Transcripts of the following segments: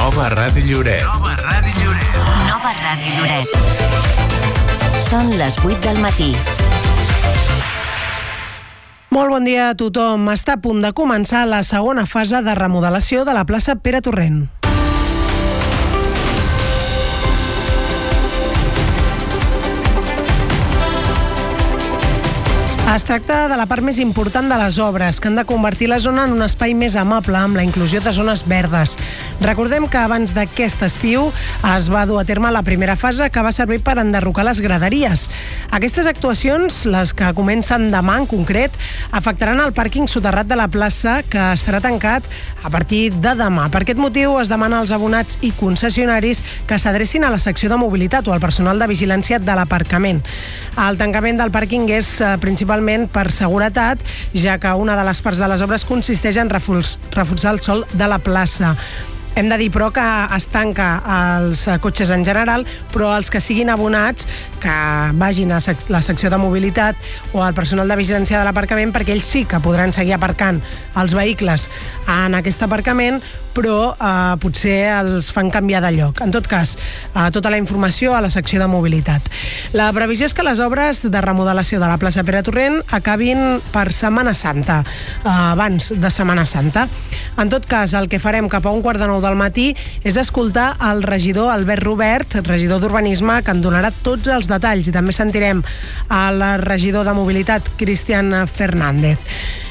Nova Ràdio Lloret. Nova Ràdio Lloret. Nova Ràdio Lloret. Són les 8 del matí. Molt bon dia a tothom. Està a punt de començar la segona fase de remodelació de la plaça Pere Torrent. Es tracta de la part més important de les obres, que han de convertir la zona en un espai més amable amb la inclusió de zones verdes. Recordem que abans d'aquest estiu es va dur a terme la primera fase, que va servir per enderrocar les graderies. Aquestes actuacions, les que comencen demà en concret, afectaran el pàrquing soterrat de la plaça, que estarà tancat a partir de demà. Per aquest motiu es demana als abonats i concessionaris que s'adrecin a la secció de mobilitat o al personal de vigilància de l'aparcament. El tancament del pàrquing és principalment per seguretat, ja que una de les parts de les obres consisteix en reforçar el sòl de la plaça. Hem de dir, però, que es tanca els cotxes en general, però els que siguin abonats, que vagin a la secció de mobilitat o al personal de vigilància de l'aparcament, perquè ells sí que podran seguir aparcant els vehicles en aquest aparcament, però potser els fan canviar de lloc. En tot cas, tota la informació a la secció de mobilitat. La previsió és que les obres de remodelació de la plaça Pere Torrent acabin per Setmana Santa, abans de Setmana Santa. En tot cas, el que farem cap a 1:45 del matí és escoltar el regidor Albert Robert, regidor d'Urbanisme, que en donarà tots els detalls, i també sentirem el regidor de Mobilitat, Cristian Fernández.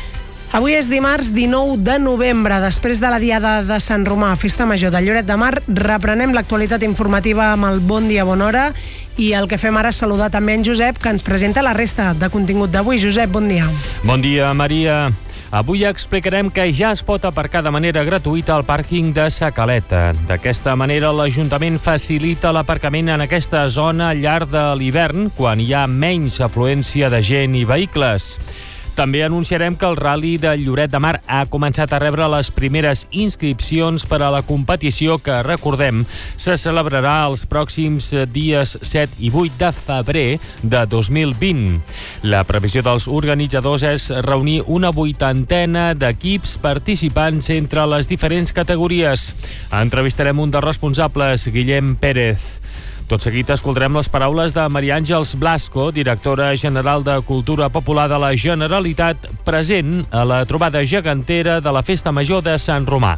Avui és dimarts 19 de novembre. Després de la Diada de Sant Romà, Festa Major de Lloret de Mar, reprenem l'actualitat informativa amb el Bon Dia, Bona Hora, i el que fem ara és saludar també en Josep, que ens presenta la resta de contingut d'avui. Josep, bon dia. Bon dia, Maria. Avui explicarem que ja es pot aparcar de manera gratuïta al pàrquing de Sa Caleta. D'aquesta manera, l'Ajuntament facilita l'aparcament en aquesta zona al llarg de l'hivern, quan hi ha menys afluència de gent i vehicles. També anunciarem que el Rally de Lloret de Mar ha començat a rebre les primeres inscripcions per a la competició que, recordem, se celebrarà els pròxims dies 7 i 8 de febrer de 2020. La previsió dels organitzadors és reunir una 80ena d'equips participants entre les diferents categories. Entrevistarem un dels responsables, Guillem Pérez. Tot seguit escoltarem les paraules de Maria Àngels Blasco, directora general de Cultura Popular de la Generalitat, present a la trobada gegantera de la Festa Major de Sant Romà.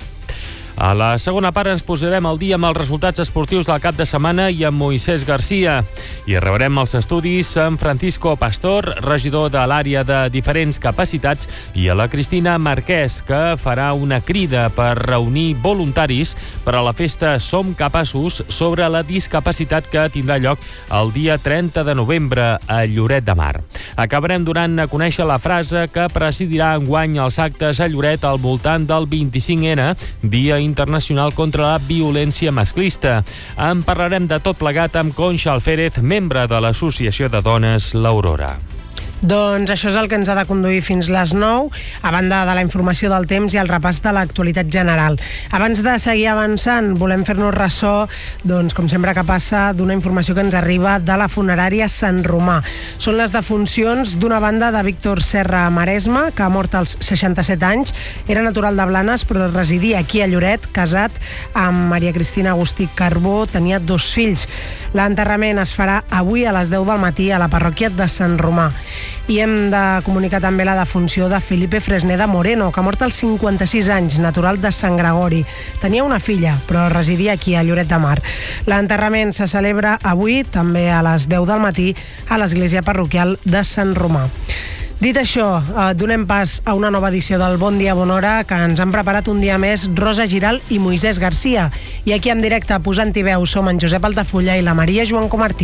A la segona part ens posarem al dia amb els resultats esportius del cap de setmana i amb Moisés Garcia. I rebrem els estudis amb Francisco Pastor, regidor de l'àrea de diferents capacitats, i a la Cristina Marquès, que farà una crida per reunir voluntaris per a la festa Som Capaços sobre la discapacitat que tindrà lloc el dia 30 de novembre a Lloret de Mar. Acabarem donant a conèixer la frase que presidirà enguany els actes a Lloret al voltant del 25N, Dia Internacional contra la Violència Masclista. En parlarem de tot plegat amb Conxa Alférez, membre de l'Associació de Dones l'Aurora. Doncs això és el que ens ha de conduir fins les 9, a banda de la informació del temps i el repàs de l'actualitat general. Abans de seguir avançant, volem fer-nos ressò, doncs, com sempre que passa, d'una informació que ens arriba de la funerària Sant Romà. Són les defuncions d'una banda de Víctor Serra Maresma, que ha mort als 67 anys. Era natural de Blanes, però residia aquí a Lloret, casat amb Maria Cristina Agustí Carbó, tenia 2 fills. L'enterrament es farà avui a les 10 del matí a la parròquia de Sant Romà. I hem de comunicar també la defunció de Felipe Fresneda Moreno, que ha mort als 56 anys, natural de Sant Gregori. Tenia una filla, però residia aquí a Lloret de Mar. L'enterrament se celebra avui, també a les 10 del matí, a l'església parroquial de Sant Romà. Dit això, donem pas a una nova edició del Bon Dia, Bona Hora, que ens han preparat un dia més Rosa Giral i Moisés Garcia. I aquí en directe, posant-hi veu, som en Josep Altafulla i la Maria Joan Comartí.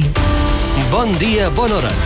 Bon dia, bona hora.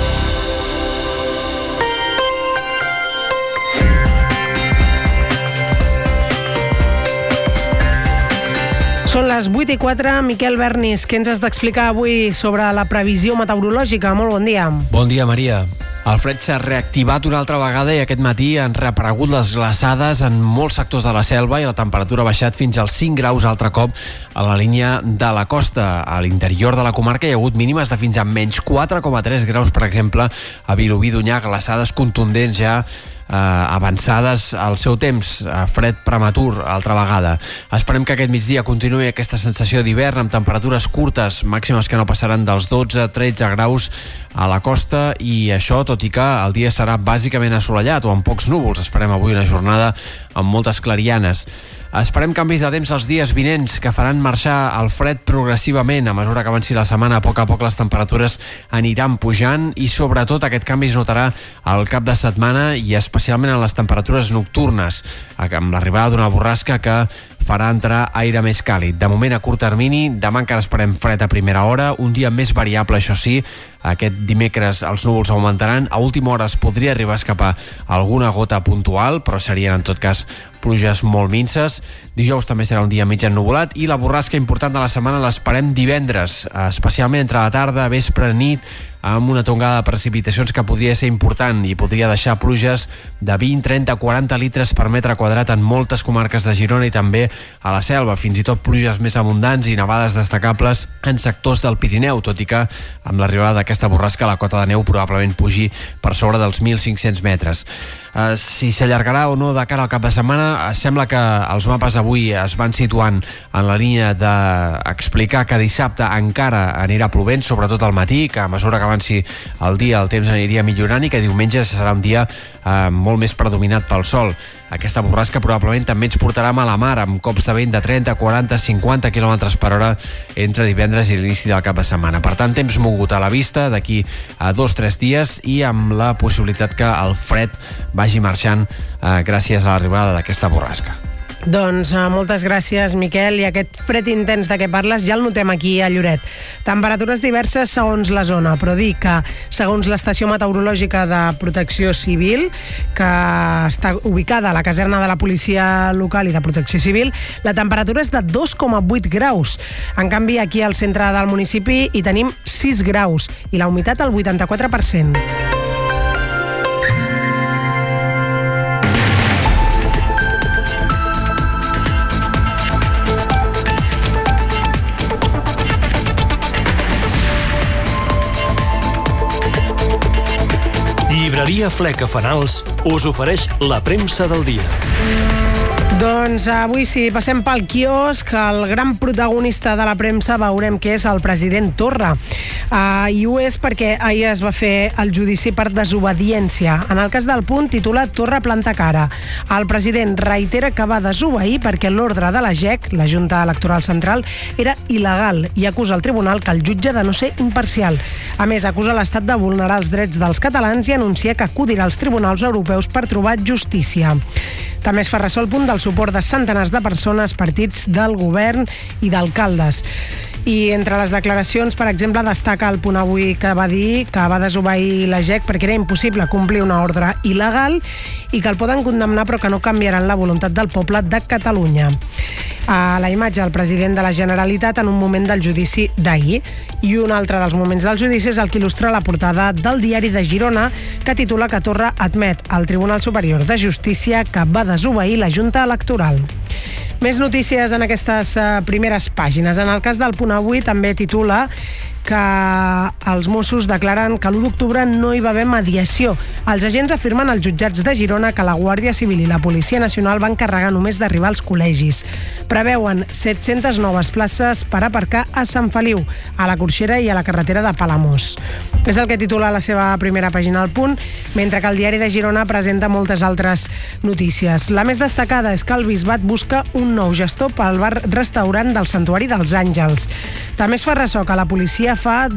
Són les 8:04. Miquel Bernis, què ens has d'explicar avui sobre la previsió meteorològica? Molt bon dia. Bon dia, Maria. El fred s'ha reactivat una altra vegada i aquest matí han reaparegut les glaçades en molts sectors de la selva i la temperatura ha baixat fins als 5 graus altre cop a la línia de la costa. A l'interior de la comarca hi ha hagut mínimes de fins a menys 4,3 graus, per exemple, a Vilobí d'Onyar, glaçades contundents ja avançades al seu temps, fred prematur altra vegada. Esperem que aquest migdia continuï aquesta sensació d'hivern amb temperatures curtes, màximes que no passaran dels 12-13 graus a la costa, i això tot i que el dia serà bàsicament assolellat o amb pocs núvols. Esperem avui una jornada amb moltes clarianes. Esperem canvis de temps els dies vinents que faran marxar el fred progressivament. A mesura que avanci la setmana, a poc les temperatures aniran pujant i sobretot aquest canvi es notarà al cap de setmana i especialment en les temperatures nocturnes, amb l'arribada d'una borrasca que farà entrar aire més càlid. De moment, a curt termini, demà encara esperem fred a primera hora, un dia més variable, això sí. Aquest dimecres els núvols augmentaran, a última hora es podria arribar a escapar alguna gota puntual, però serien en tot cas pluges molt minces. Dijous també serà un dia mig ennuvolat i la borrasca important de la setmana l'esperem divendres, especialment entre la tarda, vespre, nit, amb una tongada de precipitacions que podria ser important i podria deixar pluges de 20, 30, 40 litres per metre quadrat en moltes comarques de Girona i també a la Selva, fins i tot pluges més abundants i nevades destacables en sectors del Pirineu, tot i que amb l'arribada d'aquesta borrasca la cota de neu probablement pugi per sobre dels 1.500 metres. Si s'allargarà o no de cara al cap de setmana, sembla que els mapes avui es van situant en la línia d'explicar que dissabte encara anirà plovent, sobretot al matí, que a mesura que avanci el dia el temps aniria millorant i que diumenge serà un dia molt més predominat pel sol. Aquesta borrasca probablement també ens portarà a la mar amb cops de vent de 30, 40, 50 km per hora entre divendres i l'inici del cap de setmana. Per tant, temps mogut a la vista d'aquí a 2-3 dies i amb la possibilitat que el fred vagi marxant gràcies a l'arribada d'aquesta borrasca. Doncs moltes gràcies, Miquel, i aquest fred intens de què parles ja el notem aquí a Lloret. Temperatures diverses segons la zona, però dir que segons l'estació meteorològica de Protecció Civil, que està ubicada a la caserna de la Policia Local i de Protecció Civil, la temperatura és de 2,8 graus. En canvi, aquí al centre del municipi hi tenim 6 graus i la humitat al 84%. Llibreria Fleca Fanals us ofereix la premsa del dia. Doncs avui sí, passem pel quiosc. El gran protagonista de la premsa veurem que és el president Torra. I ho és perquè ahir es va fer el judici per desobediència. En el cas del Punt titula Torra planta cara. El president reitera que va desobeir perquè l'ordre de la JEC, la Junta Electoral Central, era il·legal i acusa el tribunal que el jutge de no ser imparcial. A més, acusa l'Estat de vulnerar els drets dels catalans i anuncia que acudirà als tribunals europeus per trobar justícia. També es fa ressò el Punt del suport de centenars de persones, partits del govern i d'alcaldes. I entre les declaracions, per exemple, destaca el Punt avui que va dir que va desobeir la JEC perquè era impossible complir una ordre il·legal i que el poden condemnar però que no canviaran la voluntat del poble de Catalunya. A la imatge del president de la Generalitat en un moment del judici d'ahir. I un altre dels moments del judici és el que il·lustra la portada del Diari de Girona, que titula que Torra admet al Tribunal Superior de Justícia que va desobeir la Junta Electoral. Més notícies en aquestes primeres pàgines. En el cas del Punt avui també titula que els Mossos declaren que l'1 d'octubre no hi va haver mediació. Els agents afirmen als jutjats de Girona que la Guàrdia Civil i la Policia Nacional van carregar només d'arribar als col·legis. Preveuen 700 noves places per aparcar a Sant Feliu, a la Corxera i a la carretera de Palamós. És el que titula la seva primera pàgina al Punt, mentre que el Diari de Girona presenta moltes altres notícies. La més destacada és que el Bisbat busca un nou gestor pel bar-restaurant del Santuari dels Àngels. També es fa ressò que la policia fa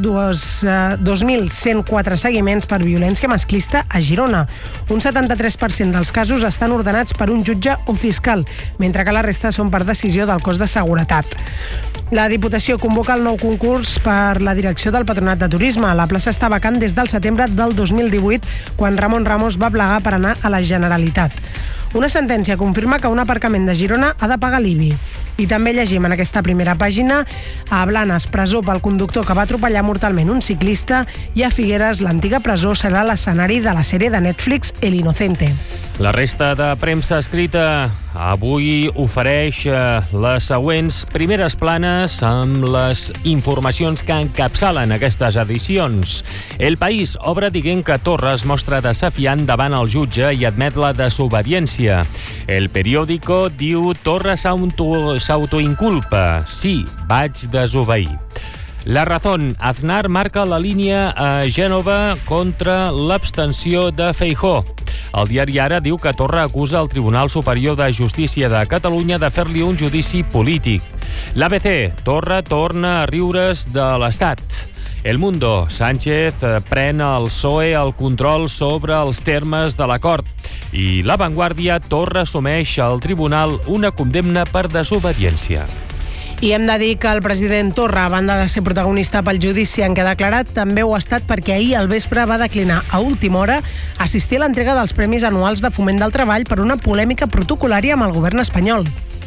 2.104 seguiments per violència masclista a Girona. Un 73% dels casos estan ordenats per un jutge o fiscal, mentre que la resta són per decisió del cos de seguretat. La Diputació convoca el nou concurs per la direcció del Patronat de Turisme. La plaça està vacant des del setembre del 2018, quan Ramon Ramos va plegar per anar a la Generalitat. Una sentència confirma que un aparcament de Girona ha de pagar l'IBI. I també llegim en aquesta primera pàgina: a Blanes, presó pel conductor que va atropellar mortalment un ciclista, i a Figueres, l'antiga presó serà l'escenari de la sèrie de Netflix El Inocente. La resta de premsa escrita avui ofereix les següents primeres planes amb les informacions que encapçalen aquestes edicions. El País obre dient que Torra es mostra desafiant davant el jutge i admet la desobediència. El Periódico diu Torra s'autoinculpa. Sí, vaig desobeir. La Razón, Aznar marca la línia a Gènova contra l'abstenció de Feijóo. El diari Ara diu que Torra acusa el Tribunal Superior de Justícia de Catalunya de fer-li un judici polític. L'ABC, Torra torna a riure's de l'Estat. El Mundo, Sánchez pren al PSOE el control sobre els termes de l'acord. I La Vanguardia, Torra assumeix al tribunal una condemna per desobediència. I hem de dir que el president Torra, a banda de ser protagonista pel judici en què ha declarat, també ho ha estat perquè ahir al vespre va declinar a última hora assistir a l'entrega dels Premis Anuals de Foment del Treball per una polèmica protocolària amb el govern espanyol.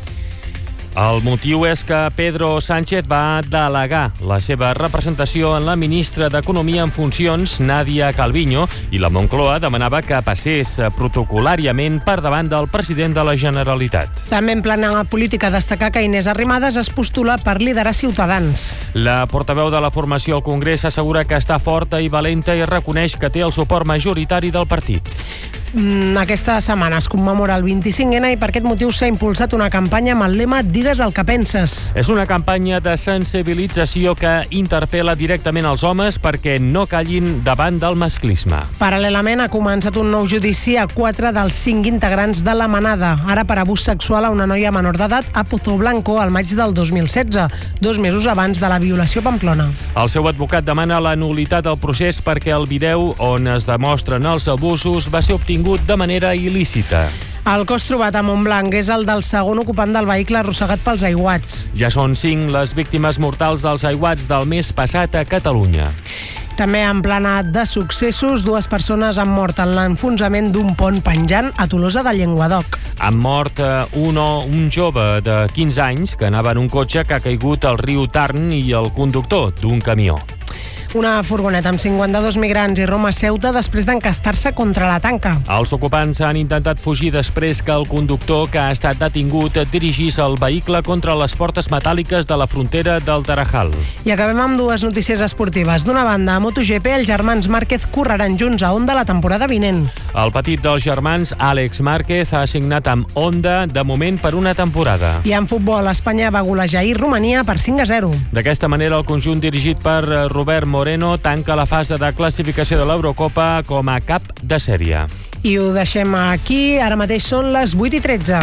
El motiu és que Pedro Sánchez va delegar la seva representació en la ministra d'Economia en funcions, Nadia Calviño, i la Moncloa demanava que passés protocolàriament per davant del president de la Generalitat. També en plana política destacar que Inés Arrimadas es postula per liderar Ciutadans. La portaveu de la formació al Congrés assegura que està forta i valenta i reconeix que té el suport majoritari del partit. Aquesta setmana es commemora el 25N i per aquest motiu s'ha impulsat una campanya amb el lema Digues el que penses. És una campanya de sensibilització que interpel·la directament els homes perquè no callin davant del masclisme. Paral·lelament ha començat un nou judici a 4 dels 5 integrants de la Manada, ara per abús sexual a una noia menor d'edat a Pozoblanco al maig del 2016, 2 mesos abans de la violació a Pamplona. El seu advocat demana la nul·litat del procés perquè el vídeo on es demostren els abusos va ser obtingut de manera il·lícita. El cos trobat a Montblanc és el del segon ocupant del vehicle arrossegat pels aiguats. Ja són 5 les víctimes mortals dels aiguats del mes passat a Catalunya. També en plana de successos, 2 persones han mort en l'enfonsament d'un pont penjant a Tolosa de Llenguadoc. Han mort un jove de 15 anys que anava en un cotxe que ha caigut al riu Tarn i el conductor d'un camió. Una furgoneta amb 52 migrants i Roma Ceuta després d'encastar-se contra la tanca. Els ocupants han intentat fugir després que el conductor, que ha estat detingut, dirigís el vehicle contra les portes metàl·liques de la frontera del Tarajal. I acabem amb 2 notícies esportives. D'una banda, a MotoGP, els germans Márquez correran junts a Honda la temporada vinent. El petit dels germans, Àlex Márquez, ha signat amb Honda de moment per una temporada. I en futbol, Espanya va golejar ahir Romania per 5-0. D'aquesta manera, el conjunt dirigit per Robert Moreno tanca la fase de classificació de l'Eurocopa com a cap de sèrie. I ho deixem aquí. Ara mateix són les 8:13.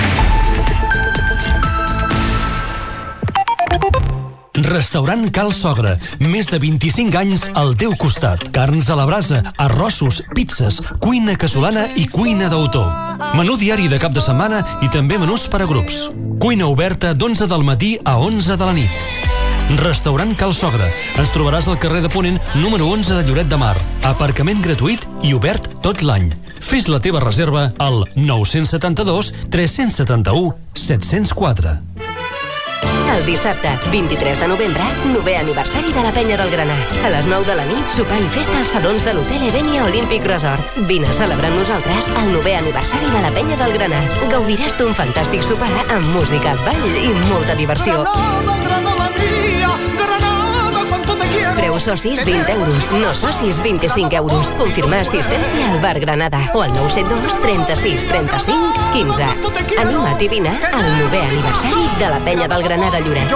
Restaurant Cal Sogra. Més de 25 anys al teu costat. Carns a la brasa, arrossos, pizzas, cuina casolana i cuina d'autor. Menú diari de cap de setmana i també menús per a grups. Cuina oberta d'11 del matí a 11 de la nit. Restaurant Cal Sogra. Ens trobaràs al carrer de Ponent, número 11 de Lloret de Mar. Aparcament gratuït i obert tot l'any. Fes la teva reserva al 972 371 704. El dissabte, 23 de novembre, 9è aniversari de la Penya del Granar. A les 9 de la nit, sopar i festa als salons de l'Hotel Evenia Olympic Resort. Vine a celebrar amb nosaltres el 9è aniversari de la Penya del Granar. Gaudiràs d'un fantàstic sopar amb música, ball i molta diversió. Preu socis 20 euros, no socis 25 euros. Confirmar assistència al Bar Granada o al 972 36 35 15. Anima't i vine al 9è aniversari de la Penya del Granar de Lloret.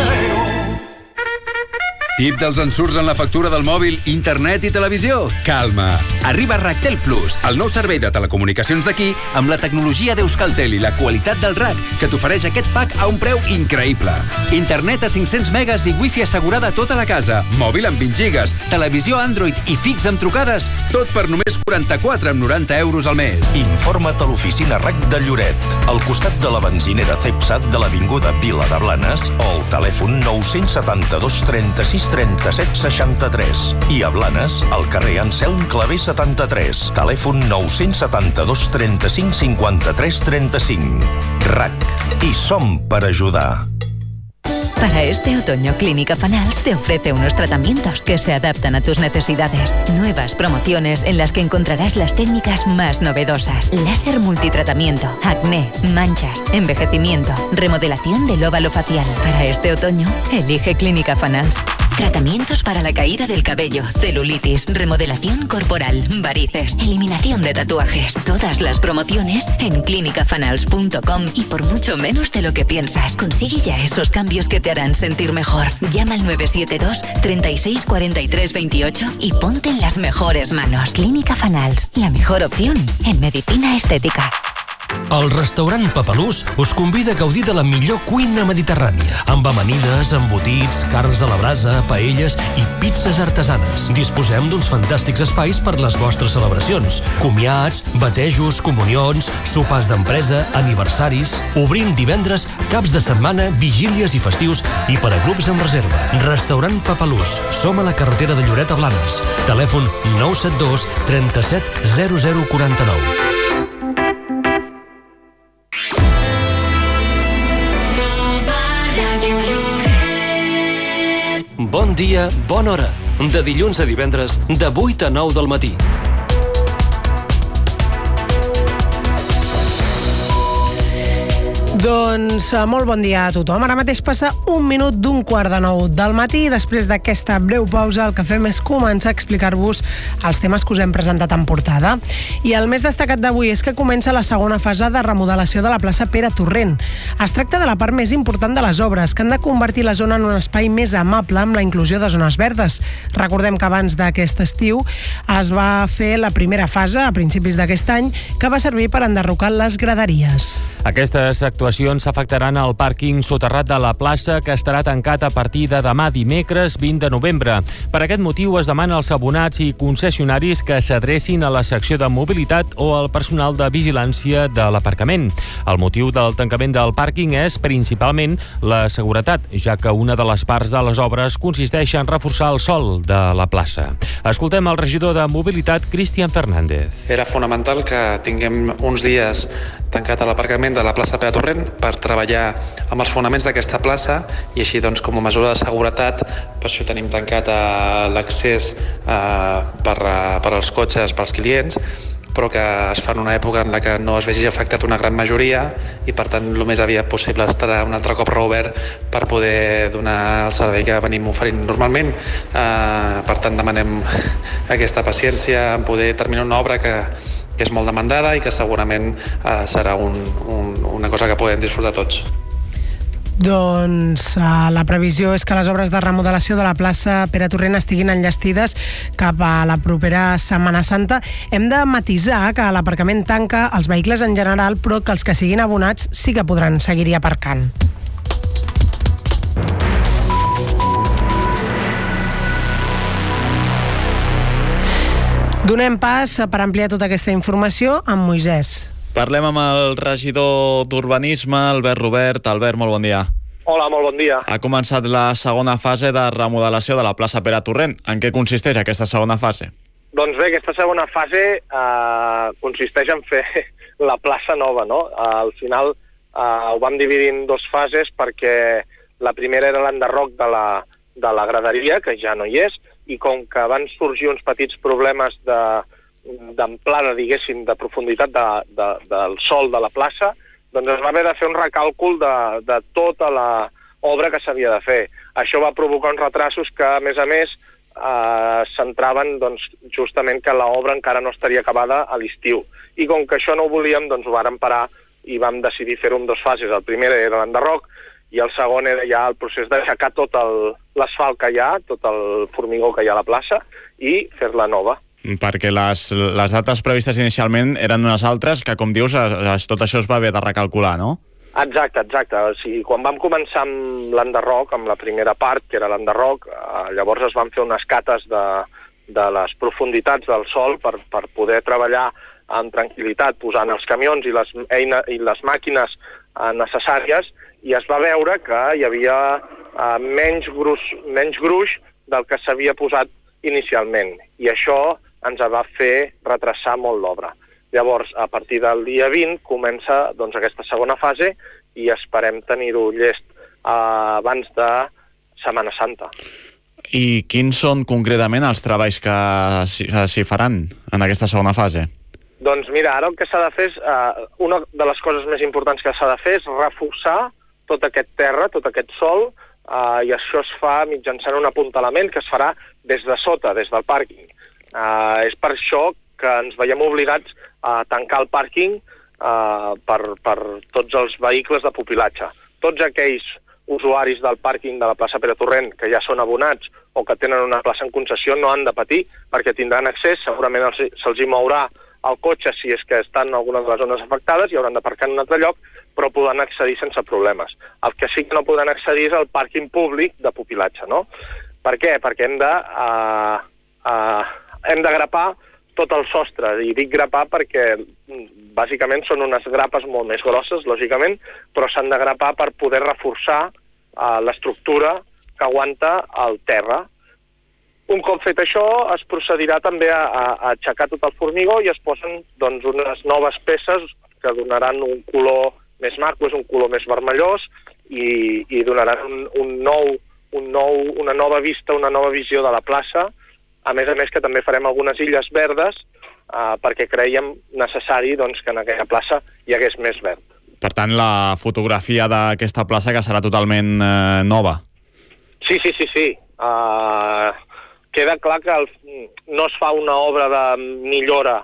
Tip dels ensurts en la factura del mòbil, internet i televisió? Calma! Arriba Ractel Plus, el nou servei de telecomunicacions d'aquí amb la tecnologia d'Euskaltel i la qualitat del RAC que t'ofereix aquest pack a un preu increïble. Internet a 500 megas i wifi assegurada a tota la casa, mòbil amb 20 gigas, televisió Android i fix amb trucades, tot per només 44,90 euros al mes. Informa't a l'oficina RAC de Lloret, al costat de la benzinera Cepsat de l'Avinguda Vila de Blanes o al telèfon 972 36 37 63 i a Blanes, al carrer Anselm Clavé 73, telèfon 972 35 53 35. RAC. Hi som per ajudar. Para este otoño, Clínica Fanals te ofrece unos tratamientos que se adaptan a tus necesidades. Nuevas promociones en las que encontrarás las técnicas más novedosas. Láser multitratamiento, acné, manchas, envejecimiento, remodelación del óvalo facial. Para este otoño, elige Clínica Fanals. Tratamientos para la caída del cabello, celulitis, remodelación corporal, varices, eliminación de tatuajes. Todas las promociones en clinicafanals.com y por mucho menos de lo que piensas. Consigue ya esos cambios que te harán sentir mejor. Llama al 972 36 43 28 y ponte en las mejores manos. Clínica Fanals, la mejor opción en medicina estética. El restaurant Papalús us convida a gaudir de la millor cuina mediterrània, amb amanides, embotits, carns a la brasa, paelles i pizzas artesanes. Disposem d'uns fantàstics espais per les vostres celebracions, comiats, batejos, comunions, sopars d'empresa, aniversaris. Obrim divendres, caps de setmana, vigílies i festius i per a grups amb reserva. Restaurant Papalús. Som a la carretera de Lloret a Blanes. Telèfon 972 37 0049. Bon dia, bona hora. De dilluns a divendres, de 8 a 9 del matí. Doncs molt bon dia a tothom. Ara mateix passa 1 minut d'un quart de 9 del matí i després d'aquesta breu pausa el que fem és començar a explicar-vos els temes que us hem presentat en portada. I el més destacat d'avui és que comença la segona fase de remodelació de la plaça Pere Torrent. Es tracta de la part més important de les obres, que han de convertir la zona en un espai més amable amb la inclusió de zones verdes. Recordem que abans d'aquest estiu es va fer la primera fase, a principis d'aquest any, que va servir per enderrocar les graderies. Aquestes actuacions afectaran el pàrquing soterrat de la plaça, que estarà tancat a partir de demà dimecres 20 de novembre. Per aquest motiu es demana als abonats i concessionaris que s'adrecin a la secció de mobilitat o al personal de vigilància de l'aparcament. El motiu del tancament del pàrquing és principalment la seguretat, ja que una de les parts de les obres consisteix en reforçar el sòl de la plaça. Escoltem el regidor de mobilitat, Cristian Fernández. Era fonamental que tinguem uns dies tancat a l'aparcament de la plaça Pere Torrent per treballar amb els fonaments d'aquesta plaça i així doncs com a mesura de seguretat per això tenim tancat l'accés per als cotxes, pels clients, però que es fa en una època en la que no es vegi afectat una gran majoria i per tant el més aviat possible estarà un altre cop reobert per poder donar el servei que venim oferint normalment. Per tant demanem aquesta paciència en poder terminar una obra que és molt demandada i que segurament serà una cosa que podem disfrutar tots. Doncs la previsió és que les obres de remodelació de la plaça Pere Torrent estiguin enllestides cap a la propera Setmana Santa. Hem de matisar que l'aparcament tanca els vehicles en general, però que els que siguin abonats sí que podran seguir-hi aparcant. Donem pas per ampliar tota aquesta informació amb Moisès. Parlem amb el regidor d'Urbanisme, Albert Robert. Albert, molt bon dia. Hola, molt bon dia. Ha començat la segona fase de remodelació de la plaça Pere Torrent. En què consisteix aquesta segona fase? Doncs bé, aquesta segona fase consisteix en fer la plaça nova, no? Al final ho vam dividir en dues fases perquè la primera era l'enderroc de la graderia, que ja no hi és, i com que van sorgir uns petits problemes d'amplada, diguéssim, de profunditat del sòl de la plaça, doncs es va haver de fer un recàlcul de tota l'obra que s'havia de fer. Això va provocar uns retrasos que, a més, centraven doncs, justament que l'obra encara no estaria acabada a l'estiu. I com que això no ho volíem, doncs ho vàrem parar i vam decidir fer-ho en dues fases. El primer era l'enderroc i el segon era ja el procés d'aixecar tot l'asfalt que hi ha, tot el formigó que hi ha a la plaça i fer-la nova. Perquè les dates previstes inicialment eren unes altres que, com dius, tot això es va haver de recalcular, no? Exacte. O sigui, quan vam començar amb l'enderroc, amb la primera part, que era l'enderroc, llavors es van fer unes cates de les profunditats del sòl per poder treballar amb tranquil·litat, posant els camions i les màquines necessàries, i es va veure que hi havia menys gruix del que s'havia posat inicialment, i això ens va fer retrasar molt l'obra. Llavors, a partir del dia 20 comença doncs, aquesta segona fase i esperem tenir-ho llest abans de Setmana Santa. I quins són concretament els treballs que s'hi faran en aquesta segona fase? Doncs mira, ara el que s'ha de fer és, una de les coses més importants que s'ha de fer és reforçar tot aquest terra, tot aquest sòl, i això es fa mitjançant un apuntalament que es farà des de sota, des del pàrquing. És per això que ens veiem obligats a tancar el pàrquing per tots els vehicles de pupilatge. Tots aquells usuaris del pàrquing de la plaça Pere Torrent que ja són abonats o que tenen una plaça en concessió no han de patir perquè tindran accés, segurament se'ls hi mourà el cotxe si és que estan en alguna de les zones afectades i hauran d'aparcar en un altre lloc, però podran accedir sense problemes. El que sí que no podran accedir és al pàrquing públic de pupilatge, no? Per què? Perquè hem de grapar tot el sostre, i dic grapar perquè bàsicament són unes grapes molt més grosses, lògicament, però s'han de grapar per poder reforçar l'estructura que aguanta el terra. Un cop fet això, es procedirà també a aixecar tot el formigó i es posen doncs, unes noves peces que donaran un color més maco, és un color més vermellós i donaran una nova vista, una nova visió de la plaça. A més que també farem algunes illes verdes perquè creiem necessari doncs, que en aquella plaça hi hagués més verd. Per tant, la fotografia d'aquesta plaça que serà totalment nova. Sí. Queda clar que no es fa una obra de millora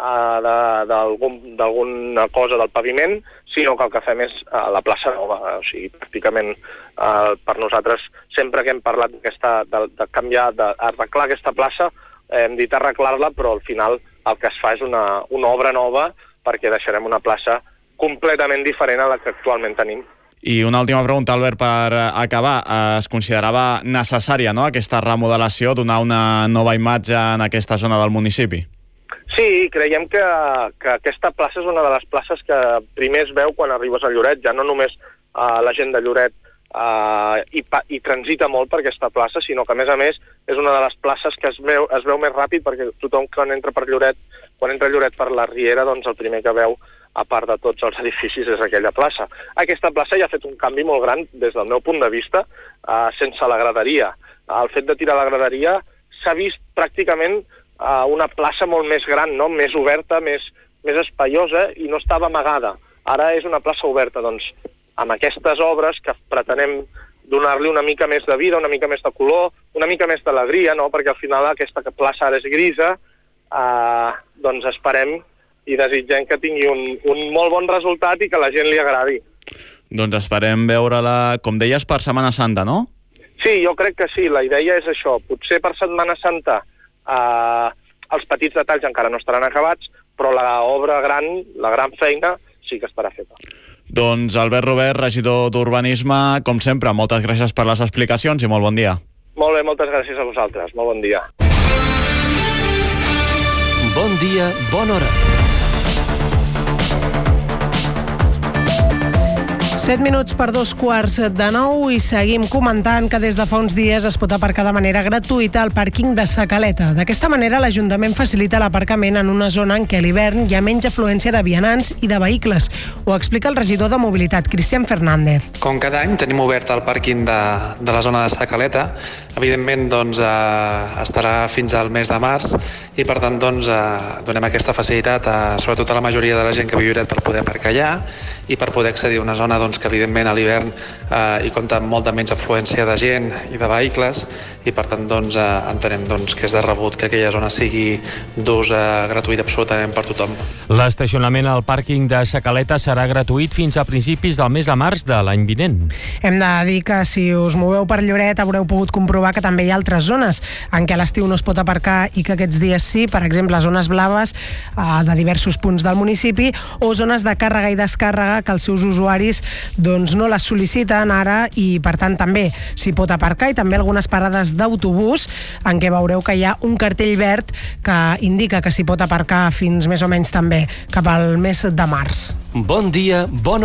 d'alguna cosa del paviment, sinó que el que fem és la plaça nova. O sigui, pràcticament per nosaltres, sempre que hem parlat de canviar, d'arreglar aquesta plaça, hem dit arreglar-la, però al final el que es fa és una obra nova perquè deixarem una plaça completament diferent a la que actualment tenim. I una última pregunta, Albert, per acabar. Es considerava necessària, no?, aquesta remodelació, donar una nova imatge en aquesta zona del municipi? Sí, creiem que aquesta plaça és una de les places que primer es veu quan arribes a Lloret. Ja no només la gent de Lloret hi transita molt per aquesta plaça, sinó que, a més, és una de les places que es veu més ràpid perquè tothom quan entra a Lloret per la Riera, doncs el primer que veu, a part de tots els edificis, és aquella plaça. Aquesta plaça ja ha fet un canvi molt gran des del meu punt de vista, sense la graderia. El fet de tirar la graderia s'ha vist pràcticament una plaça molt més gran, no? Més oberta, més espaiosa i no estava amagada. Ara és una plaça oberta, doncs, amb aquestes obres que pretenem donar-li una mica més de vida, una mica més de color, una mica més d'alegria, no? Perquè al final aquesta plaça ara és grisa, doncs esperem i desitgem que tingui un molt bon resultat i que a la gent li agradi. Doncs esperem veure-la, com deies, per Setmana Santa, no? Sí, jo crec que sí, la idea és això. Potser per Setmana Santa els petits detalls encara no estaran acabats, però l'obra gran, la gran feina, sí que estarà feta. Doncs Albert Robert, regidor d'Urbanisme, com sempre, moltes gràcies per les explicacions i molt bon dia. Molt bé, moltes gràcies a vosaltres. Molt bon dia. Bon dia, bona hora. 7 minuts per 8:45 i seguim comentant que des de fa uns dies es pot aparcar de manera gratuïta al pàrquing de Sa Caleta. D'aquesta manera, l'Ajuntament facilita l'aparcament en una zona en què a l'hivern hi ha menys afluència de vianants i de vehicles. Ho explica el regidor de Mobilitat, Cristian Fernández. Com cada any tenim obert el pàrquing de la zona de Sa Caleta. Evidentment, doncs, estarà fins al mes de març i, per tant, doncs, donem aquesta facilitat sobretot a la majoria de la gent que viu a Lloret per poder aparcar allà i per poder accedir a una zona doncs, que evidentment a l'hivern hi compta amb molta menys afluència de gent i de vehicles i per tant doncs, entenem doncs, que és de rebut que aquella zona sigui d'ús gratuït absolutament per tothom. L'estacionament al pàrquing de Sa Caleta serà gratuït fins a principis del mes de març de l'any vinent. Hem de dir que si us moveu per Lloret haureu pogut comprovar que també hi ha altres zones en què a l'estiu no es pot aparcar i que aquests dies sí, per exemple zones blaves de diversos punts del municipi o zones de càrrega i descàrrega que els seus usuaris doncs no les sol·liciten ara i per tant també s'hi pot aparcar i també algunes parades d'autobús en què veureu que hi ha un cartell verd que indica que s'hi pot aparcar fins més o menys també cap al mes de març. Bon dia, bona hora.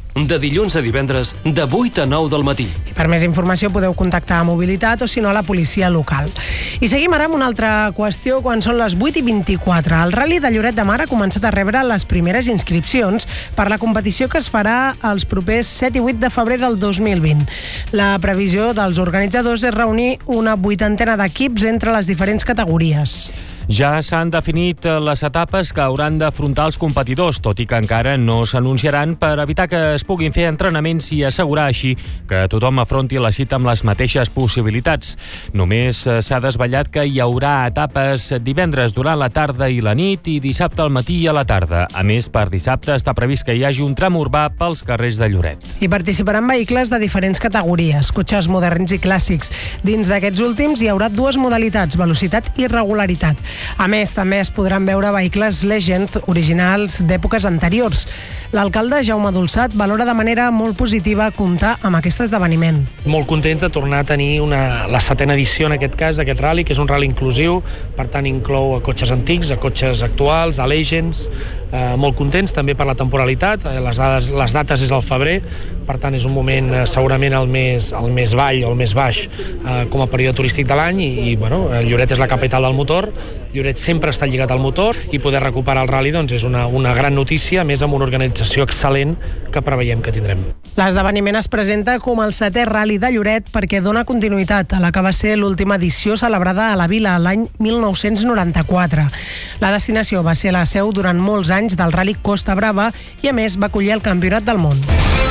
de dilluns a divendres, de 8 a 9 del matí. I per més informació podeu contactar a Mobilitat o, si no, a la policia local. I seguim ara amb una altra qüestió quan són les 8:24. El Rally de Lloret de Mar ha començat a rebre les primeres inscripcions per la competició que es farà els propers 7 i 8 de febrer del 2020. La previsió dels organitzadors és reunir una 80ena d'equips entre les diferents categories. Ja s'han definit les etapes que hauran d'afrontar els competidors, tot i que encara no s'anunciaran per evitar que es puguin fer entrenaments i assegurar així que tothom afronti la cita amb les mateixes possibilitats. Només s'ha desvetllat que hi haurà etapes divendres durant la tarda i la nit i dissabte al matí i a la tarda. A més, per dissabte està previst que hi hagi un tram urbà pels carrers de Lloret. Hi participaran vehicles de diferents categories, cotxes moderns i clàssics. Dins d'aquests últims hi haurà dues modalitats, velocitat i regularitat. A més, també es podran veure vehicles Legend originals d'èpoques anteriors. L'alcalde Jaume Dolçat valora de manera molt positiva comptar amb aquest esdeveniment. Molt contents de tornar a tenir la 7ª edició, en aquest cas, d'aquest rally, que és un rally inclusiu, per tant inclou a cotxes antics, a cotxes actuals, a Legends. Molt contents també per la temporalitat, les dates és al febrer, per tant és un moment segurament el més vall o el més baix com a període turístic de l'any i bueno, Lloret és la capital del motor, Lloret sempre està lligat al motor i poder recuperar el rally doncs, és una gran notícia, més amb una organització excel·lent que preveiem que tindrem. L'esdeveniment es presenta com el 7è rally de Lloret perquè dona continuïtat a la que va ser l'última edició celebrada a la vila l'any 1994. La destinació va ser la seu durant molts anys del Rally Costa Brava i, a més, va acollir el Campionat del Món.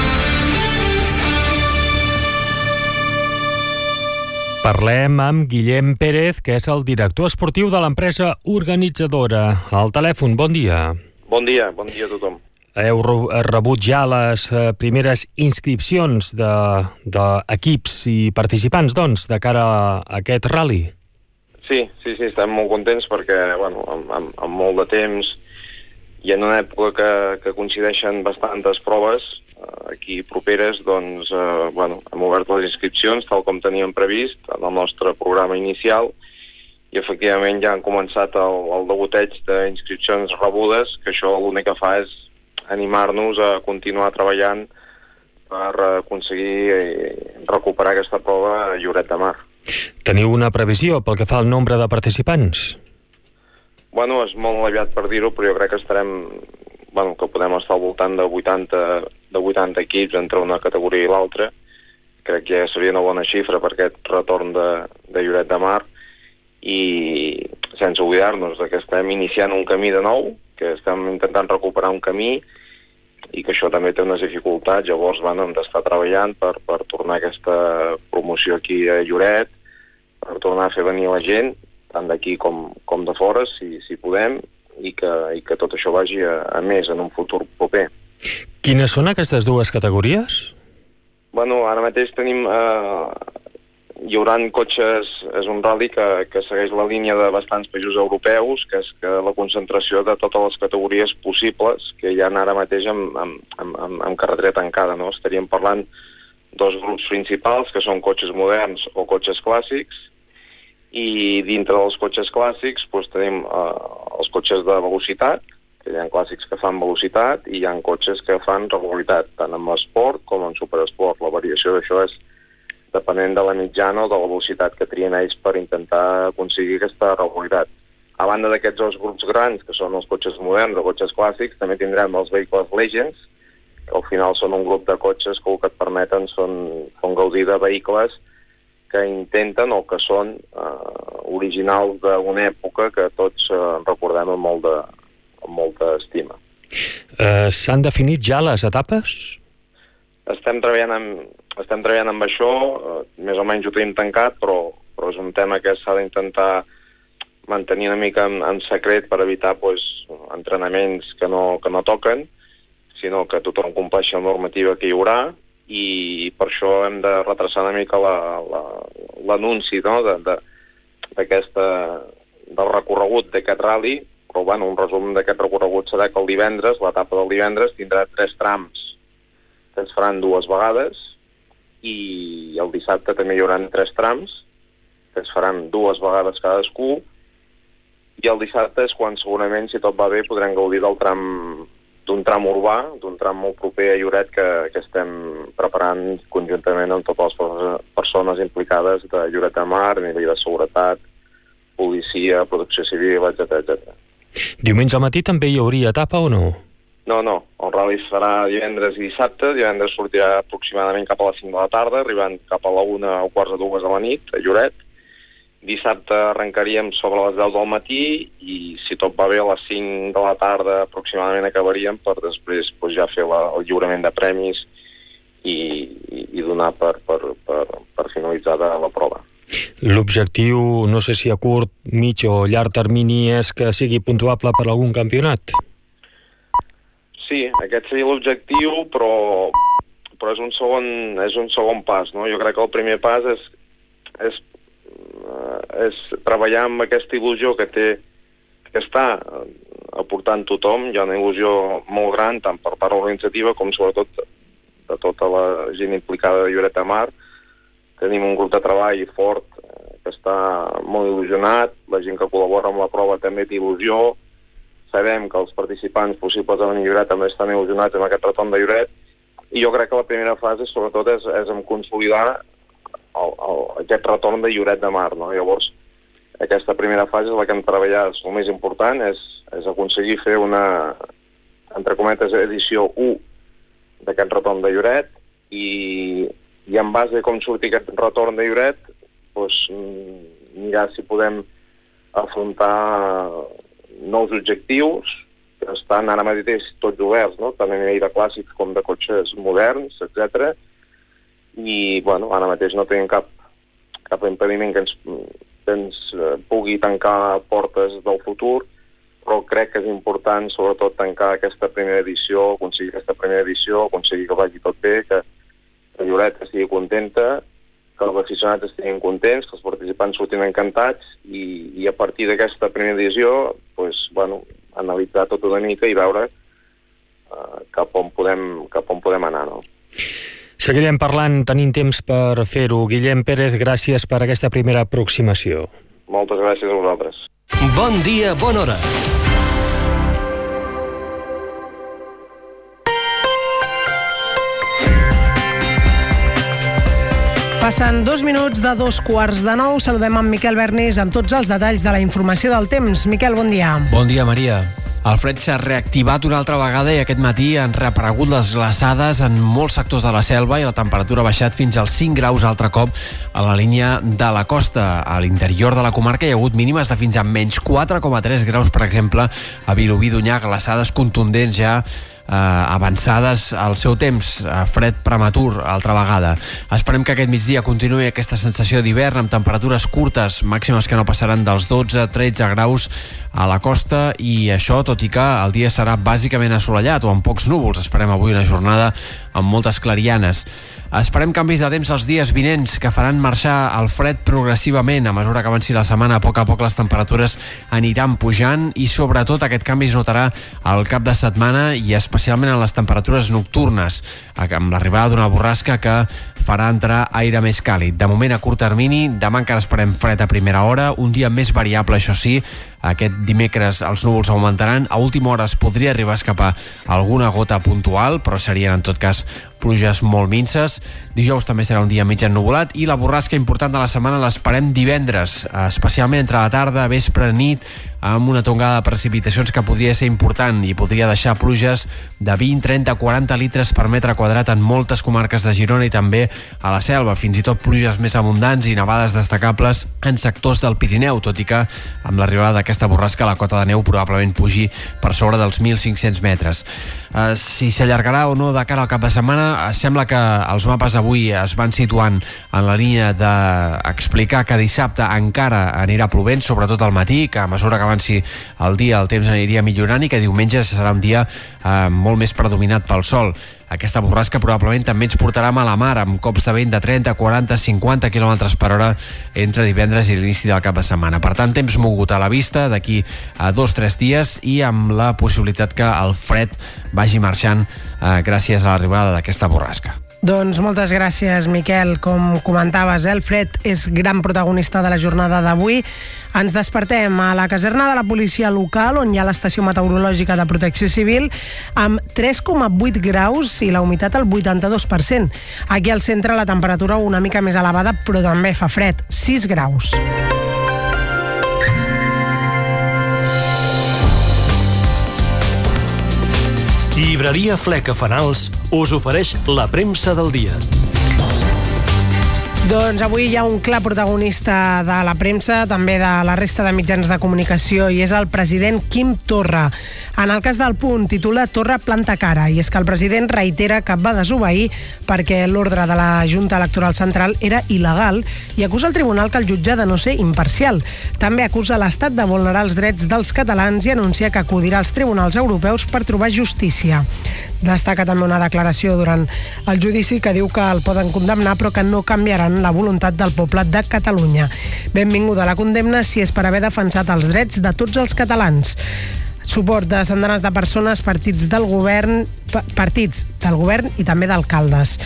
Parlem amb Guillem Pérez, que és el director esportiu de l'empresa organitzadora. Al telèfon, bon dia. Bon dia a tothom. Heu rebut ja les primeres inscripcions d'equips i participants, doncs, de cara a aquest rally? Sí, estem molt contents perquè, bueno, amb molt de temps i en una època que coincideixen bastantes proves aquí properes, doncs, bueno, hem obert les inscripcions tal com teníem previst en el nostre programa inicial i efectivament ja han començat el degoteig d'inscripcions rebudes, que això l'únic que fa és animar-nos a continuar treballant per aconseguir recuperar aquesta prova a Lloret de Mar. Teniu una previsió pel que fa al nombre de participants? Bueno, és molt aviat per dir-ho, però jo crec que que podem estar al voltant de 80 equips entre una categoria i l'altra. Crec que ja seria una bona xifra per aquest retorn de Lloret de Mar i sense oblidar-nos que estem iniciant un camí de nou, que estem intentant recuperar un camí i que això també té unes dificultats. Llavors hem d'estar treballant per tornar aquesta promoció aquí a Lloret, per tornar a fer venir la gent, tant d'aquí com de fora, si podem, i que tot això vagi a més en un futur proper. Quines són aquestes dues categories? Bueno, ara mateix tenim... hi haurà cotxes, és un rally que segueix la línia de bastants països europeus, que és que la concentració de totes les categories possibles que hi ha ara mateix amb carretera tancada, no? Estaríem parlant dos grups principals, que són cotxes moderns o cotxes clàssics, i dintre dels cotxes clàssics doncs, tenim els cotxes de velocitat, que hi ha clàssics que fan velocitat i hi ha cotxes que fan regularitat, tant en esport com en superesport. La variació d'això és depenent de la mitjana o de la velocitat que trien ells per intentar aconseguir aquesta regularitat. A banda d'aquests dos grups grans, que són els cotxes moderns o cotxes clàssics, també tindrem els vehicles Legends, que al final són un grup de cotxes que el que et permeten són gaudir de vehicles que intenten o que són originals d'una època que tots recordem amb molta estima. S'han definit ja les etapes? Estem treballant amb això, més o menys ho tenim tancat, però és un tema que s'ha d'intentar mantenir una mica en secret per evitar entrenaments que no toquen, sinó que tothom compleixi la normativa que hi haurà, i per això hem de retrasar una mica l'anunci del recorregut d'aquest rally, però un resum d'aquest recorregut serà que el divendres, l'etapa del divendres, tindrà 3 trams que es faran 2 vegades i el dissabte també hi haurà 3 trams que es faran 2 vegades cadascú i el dissabte és quan segurament, si tot va bé, podrem gaudir del tram d'un tram urbà, d'un tram molt proper a Lloret que estem preparant conjuntament amb totes les persones implicades de Lloret de Mar, a nivell de seguretat, policia, protecció civil, etc. Diumenge al matí també hi hauria etapa o no? No, el rally es farà divendres i dissabte. Divendres sortirà aproximadament cap a les 5 de la tarda, arribant cap a la 1 o quarts de 2 de la nit a Lloret. Dissabte arrencaríem sobre les 10 del matí i, si tot va bé, a les 5 de la tarda aproximadament acabaríem per després ja fer el lliurament de premis i donar per finalitzada la prova. L'objectiu, no sé si a curt, mig o llarg termini, és que sigui puntuable per algun campionat? Sí, aquest seria l'objectiu, però és un segon pas, no? Jo crec que el primer pas és treballar amb aquesta il·lusió que està aportant tothom. Hi ha una il·lusió molt gran, tant per part organitzativa com sobretot de tota la gent implicada de Lloret de Mar. Tenim un grup de treball fort que està molt il·lusionat, la gent que col·labora amb la prova també té il·lusió. Sabem que els participants possibles de venir a Lloret també estan il·lusionats amb aquest retorn de Lloret, i jo crec que la primera fase sobretot és en consolidar aquest retorn de Lloret de Mar, no? Llavors, aquesta primera fase és la que hem treballat. El més important és aconseguir fer una, entre cometes, edició 1 d'aquest retorn de Lloret, i en base a com surti aquest retorn de Lloret, mirar si podem afrontar nous objectius que estan ara mateix tots oberts, no? Tant a nivell de clàssics com de cotxes moderns, etc. I, ara mateix no tenim cap impediment que ens pugui tancar portes del futur, però crec que és important, sobretot, tancar aquesta primera edició, aconseguir que vagi tot bé, que Lloret estigui contenta, que els aficionats estiguin contents, que els participants surtin encantats, i a partir d'aquesta primera edició, analitzar tot una mica i veure cap on podem anar, no? Seguirem parlant, tenint temps per fer-ho. Guillem Pérez, gràcies per aquesta primera aproximació. Moltes gràcies a vosaltres. Bon dia, bona hora. Passen 2 minuts de 2:15. Saludem amb Miquel Bernís amb tots els detalls de la informació del temps. Miquel, bon dia. Bon dia, Maria. El fred s'ha reactivat una altra vegada i aquest matí han reaparegut les glaçades en molts sectors de la selva i la temperatura ha baixat fins als 5 graus altre cop a la línia de la costa. A l'interior de la comarca hi ha hagut mínimes de fins a menys 4,3 graus, per exemple, a Vilobí d'Onyar, glaçades contundents ja avançades al seu temps, fred prematur altra vegada. Esperem que aquest migdia continuï aquesta sensació d'hivern amb temperatures curtes, màximes que no passaran dels 12-13 graus a la costa, i això tot i que el dia serà bàsicament assolellat o amb pocs núvols. Esperem avui una jornada amb moltes clarianes. Esperem canvis de temps els dies vinents que faran marxar el fred progressivament. A mesura que avanci la setmana, a poc les temperatures aniran pujant i sobretot aquest canvi es notarà al cap de setmana i especialment en les temperatures nocturnes, amb l'arribada d'una borrasca que farà entrar aire més càlid. De moment, a curt termini, demà encara esperem fred a primera hora, un dia més variable, això sí. Aquest dimecres els núvols augmentaran, a última hora es podria arribar a escapar alguna gota puntual, però serien en tot cas pluges molt minces. Dijous també serà un dia mig ennuvolat i la borrasca important de la setmana l'esperem divendres, especialment entre la tarda, vespre, nit, amb una tongada de precipitacions que podria ser important i podria deixar pluges de 20, 30, 40 litres per metre quadrat en moltes comarques de Girona i també a la selva, fins i tot pluges més abundants i nevades destacables en sectors del Pirineu, tot i que amb l'arribada d'aquesta borrasca la cota de neu probablement pugi per sobre dels 1.500 metres. Si s'allargarà o no de cara al cap de setmana, sembla que els mapes avui es van situant en la línia d'explicar que dissabte encara anirà plovent, sobretot al matí, que a mesura que avanci el dia el temps aniria millorant i que diumenge serà un dia molt més predominat pel sol. Aquesta borrasca probablement també ens portarà a mala mar, amb cops de vent de 30, 40, 50 km per hora entre divendres i l'inici del cap de setmana. Per tant, temps mogut a la vista d'aquí a 2-3 dies i amb la possibilitat que el fred vagi marxant gràcies a l'arribada d'aquesta borrasca. Doncs moltes gràcies, Miquel. Com comentaves, el fred és gran protagonista de la jornada d'avui. Ens despertem a la caserna de la policia local, on hi ha l'estació meteorològica de Protecció Civil, amb 3,8 graus i la humitat al 82%. Aquí al centre la temperatura una mica més elevada, però també fa fred, 6 graus. Llibreria Fleca Fanals us ofereix la premsa del dia. Doncs avui hi ha un clar protagonista de la premsa, també de la resta de mitjans de comunicació, i és el president Quim Torra. En el cas del Punt, titula Torra planta cara, i és que el president reitera que va desobeir perquè l'ordre de la Junta Electoral Central era il·legal i acusa el tribunal que el jutja de no ser imparcial. També acusa l'Estat de vulnerar els drets dels catalans i anuncia que acudirà als tribunals europeus per trobar justícia. Destaca també una declaració durant el judici que diu que el poden condemnar però que no canviaran la voluntat del poble de Catalunya. Benvinguda la condemna si és per haver defensat els drets de tots els catalans. Suport de centenars de persones, partits del govern i també d'alcaldes.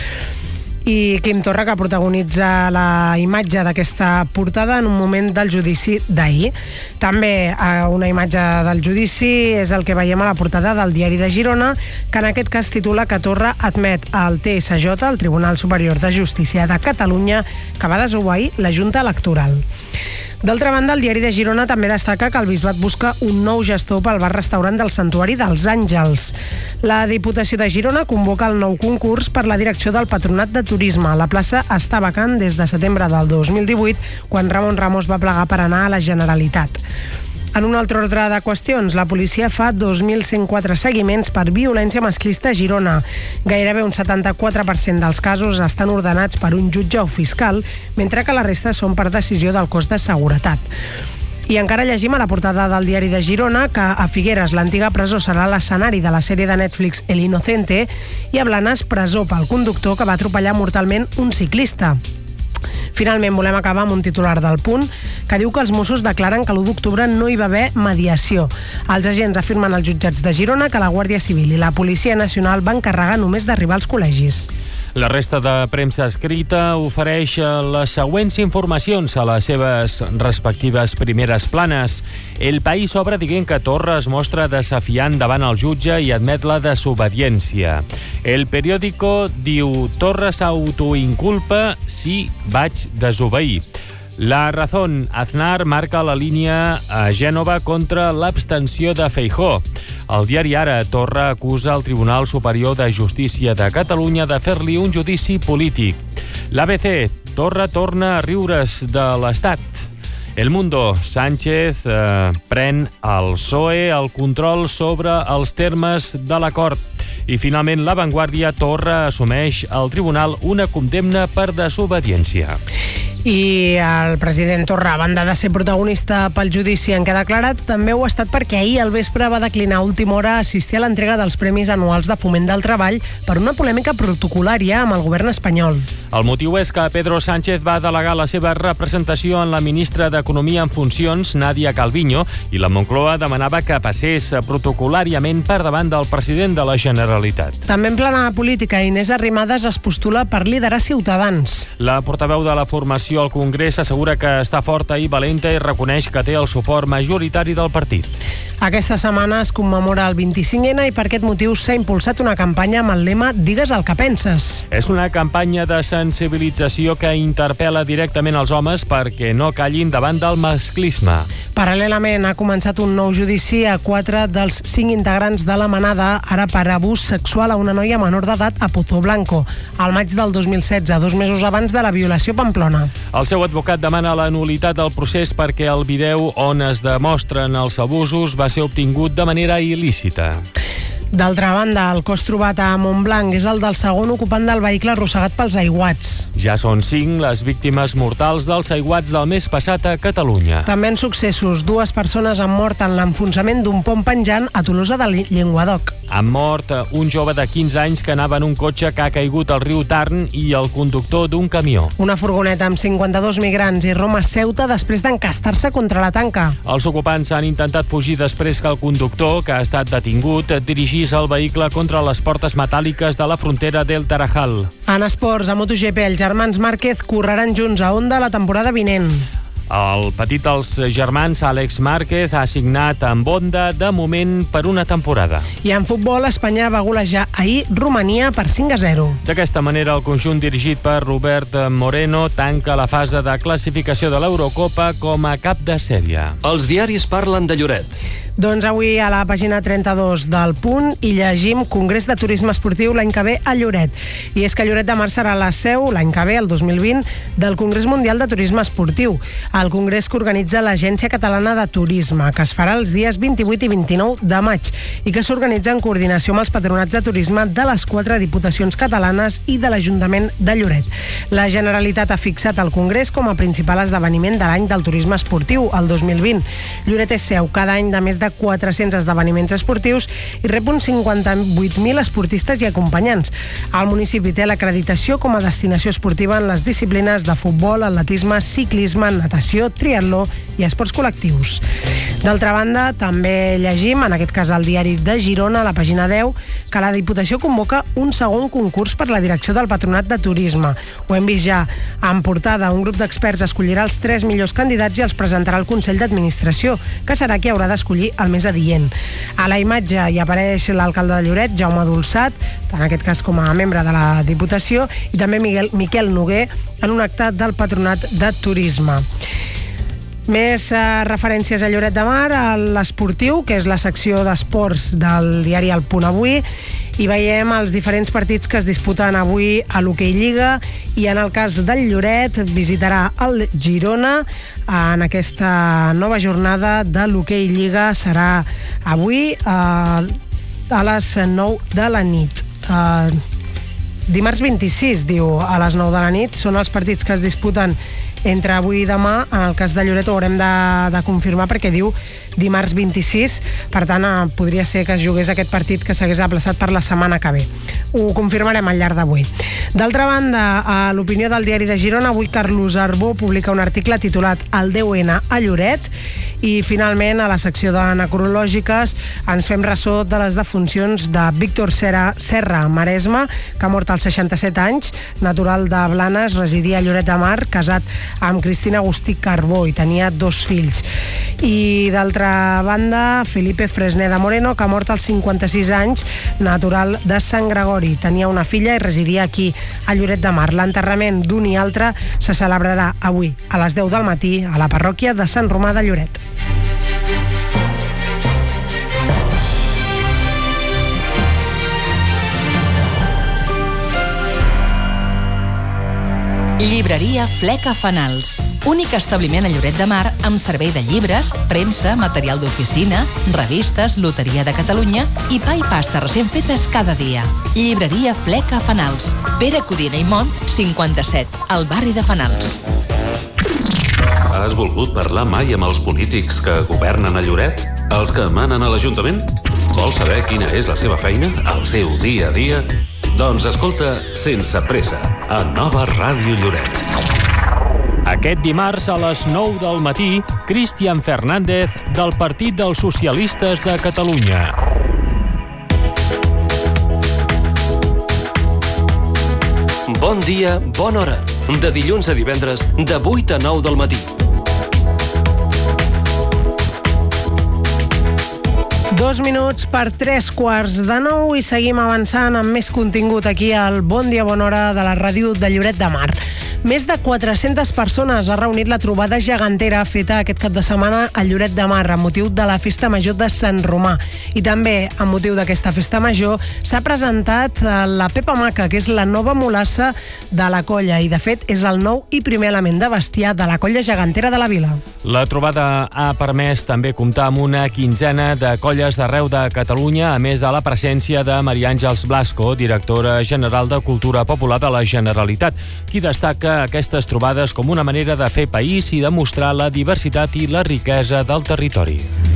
I Quim Torra, que protagonitza la imatge d'aquesta portada en un moment del judici d'ahir. També una imatge del judici és el que veiem a la portada del Diari de Girona, que en aquest cas titula que Torra admet al TSJ, el Tribunal Superior de Justícia de Catalunya, que va desobeir la Junta Electoral. D'altra banda, el Diari de Girona també destaca que el Bisbat busca un nou gestor pel bar-restaurant del Santuari dels Àngels. La Diputació de Girona convoca el nou concurs per la direcció del Patronat de Turisme. La plaça està vacant des de setembre del 2018, quan Ramon Ramos va plegar per anar a la Generalitat. En un altre ordre de qüestions, la policia fa 2.104 seguiments per violència masclista a Girona. Gairebé un 74% dels casos estan ordenats per un jutge o fiscal, mentre que la resta són per decisió del cos de seguretat. I encara llegim a la portada del Diari de Girona que a Figueres l'antiga presó serà l'escenari de la sèrie de Netflix El Inocente i a Blanes presó pel conductor que va atropellar mortalment un ciclista. Finalment, volem acabar amb un titular del Punt que diu que els Mossos declaren que l'1 d'octubre no hi va haver mediació. Els agents afirmen als jutjats de Girona que la Guàrdia Civil i la Policia Nacional van carregar només d'arribar als col·legis. La resta de premsa escrita ofereix les següents informacions a les seves respectives primeres planes. El País obre dient que Torra es mostra desafiant davant el jutge i admet la desobediència. El Periódico diu Torra s'autoinculpa si vaig desobeir. La Razón, Aznar marca la línia a Gènova contra l'abstenció de Feijóo. El diari Ara, Torra acusa el Tribunal Superior de Justícia de Catalunya de fer-li un judici polític. L'ABC, Torra torna a riure's de l'Estat. El Mundo, Sánchez pren al PSOE el control sobre els termes de l'acord. I finalment, La Vanguardia, Torra assumeix al tribunal una condemna per desobediència. I el president Torra, a banda de ser protagonista pel judici en què ha declarat, també ho ha estat perquè ahir al vespre va declinar a última hora assistir a l'entrega dels Premis Anuals de Foment del Treball per una polèmica protocolària amb el govern espanyol. El motiu és que Pedro Sánchez va delegar la seva representació en la ministra d'Economia en funcions, Nadia Calviño, i la Moncloa demanava que passés protocolàriament per davant del president de la Generalitat. També en plana política, Inés Arrimadas es postula per liderar Ciutadans. La portaveu de la formació al Congrés assegura que està forta i valenta i reconeix que té el suport majoritari del partit. Aquesta setmana es commemora el 25N i per aquest motiu s'ha impulsat una campanya amb el lema Digues el que penses. És una campanya de sensibilització que interpel·la directament als homes perquè no callin davant del masclisme. Paral·lelament ha començat un nou judici a 4 dels 5 integrants de la manada, ara per abús sexual a una noia menor d'edat a Pozoblanco, al maig del 2016, 2 mesos abans de la violació a Pamplona. El seu advocat demana la nul·litat del procés perquè el vídeo on es demostren els abusos va ser obtingut de manera il·lícita. D'altra banda, el cos trobat a Montblanc és el del segon ocupant del vehicle arrossegat pels aiguats. Ja són 5 les víctimes mortals dels aiguats del mes passat a Catalunya. També en successos, 2 persones han mort en l'enfonsament d'un pont penjant a Tolosa de Llenguadoc. Han mort un jove de 15 anys que anava en un cotxe que ha caigut al riu Tarn i el conductor d'un camió. Una furgoneta amb 52 migrants i Roma Ceuta després d'encastar-se contra la tanca. Els ocupants han intentat fugir després que el conductor, que ha estat detingut, dirigia trasladis el vehicle contra les portes metàl·liques de la frontera del Tarajal. En esports, a MotoGP, els germans Márquez correran junts a Honda la temporada vinent. El petit dels germans, Àlex Márquez, ha signat amb Honda de moment per una temporada. I en futbol, Espanya va golejar ahir Romania per 5-0. D'aquesta manera, el conjunt dirigit per Robert Moreno tanca la fase de classificació de l'Eurocopa com a cap de sèrie. Els diaris parlen de Lloret. Doncs avui a la pàgina 32 del Punt hi llegim Congrés de Turisme Esportiu l'any que ve a Lloret. I és que Lloret de Mar serà la seu l'any que ve, el 2020, del Congrés Mundial de Turisme Esportiu. El congrés que organitza l'Agència Catalana de Turisme, que es farà els dies 28 i 29 de maig i que s'organitza en coordinació amb els patronats de turisme de les 4 diputacions catalanes i de l'Ajuntament de Lloret. La Generalitat ha fixat el congrés com a principal esdeveniment de l'any del turisme esportiu, el 2020. Lloret és seu cada any de més de 400 esdeveniments esportius i rep uns 58.000 esportistes i acompanyants. El municipi té l'acreditació com a destinació esportiva en les disciplines de futbol, atletisme, ciclisme, natació, triatló i esports col·lectius. D'altra banda, també llegim, en aquest cas al diari de Girona, a la pàgina 10, que la Diputació convoca un segon concurs per la direcció del Patronat de Turisme. Ho hem vist ja en portada. Un grup d'experts escollirà els 3 millors candidats i els presentarà al Consell d'Administració, que serà qui haurà d'escollir el més adient. A la imatge hi apareix l'alcalde de Lloret, Jaume Dolçat, en aquest cas com a membre de la Diputació, i també Miquel Noguer en un acte del Patronat de Turisme. Més referències a Lloret de Mar, a l'Esportiu, que és la secció d'esports del diari El Punt Avui. Hi veiem els diferents partits que es disputen avui a l'Hoquei Lliga i en el cas del Lloret visitarà el Girona en aquesta nova jornada de l'Hoquei Lliga. Serà avui a les 9 de la nit. Dimarts 26, diu, a les 9 de la nit. Són els partits que es disputen entre avui i demà. En el cas de Lloret ho haurem de confirmar perquè diu dimarts 26, per tant podria ser que es jugués aquest partit que s'hagués aplaçat per la setmana que ve. Ho confirmarem al llarg d'avui. D'altra banda, a l'opinió del diari de Girona, avui Carlos Arbó publica un article titulat El 10N a Lloret. I finalment, a la secció de necrològiques, ens fem ressò de les defuncions de Víctor Serra Maresma, que ha mort als 67 anys, natural de Blanes, residia a Lloret de Mar, casat amb Cristina Agustí Carbó i tenia 2 fills. I d'altra banda, Felipe Fresneda Moreno, que ha mort als 56 anys, natural de Sant Gregori. Tenia una filla i residia aquí, a Lloret de Mar. L'enterrament d'un i altre se celebrarà avui, a les 10 del matí, a la parròquia de Sant Romà de Lloret. Llibreria Fleca Fanals. Únic establiment a Lloret de Mar amb servei de llibres, premsa, material d'oficina, revistes, loteria de Catalunya i pa i pasta recent fetes cada dia. Llibreria Fleca Fanals. Pere Codina i Mont, 57, al barri de Fanals. Has volgut parlar mai amb els polítics que governen a Lloret? Els que manen a l'Ajuntament? Vols saber quina és la seva feina, el seu dia a dia? Doncs escolta Sense Pressa, a Nova Ràdio Lloret. Aquest dimarts a les 9 del matí, Cristian Fernández, del Partit dels Socialistes de Catalunya. Bon dia, bona hora. De dilluns a divendres, de 8 a 9 del matí. Dos minuts per 3:15 i seguim avançant amb més contingut aquí al Bon Dia, Bona Hora de la ràdio de Lloret de Mar. Més de 400 persones ha reunit la trobada gegantera feta aquest cap de setmana a Lloret de Mar amb motiu de la Festa Major de Sant Romà. I també, amb motiu d'aquesta Festa Major, s'ha presentat la Pepa Maca, que és la nova mulassa de la colla i, de fet, és el nou i primer element de bestiar de la colla gegantera de la vila. La trobada ha permès també comptar amb una quinzena de colles d'arreu de Catalunya, a més de la presència de Maria Àngels Blasco, directora general de Cultura Popular de la Generalitat, qui destaca aquestes trobades com una manera de fer país i demostrar la diversitat i la riquesa del territori.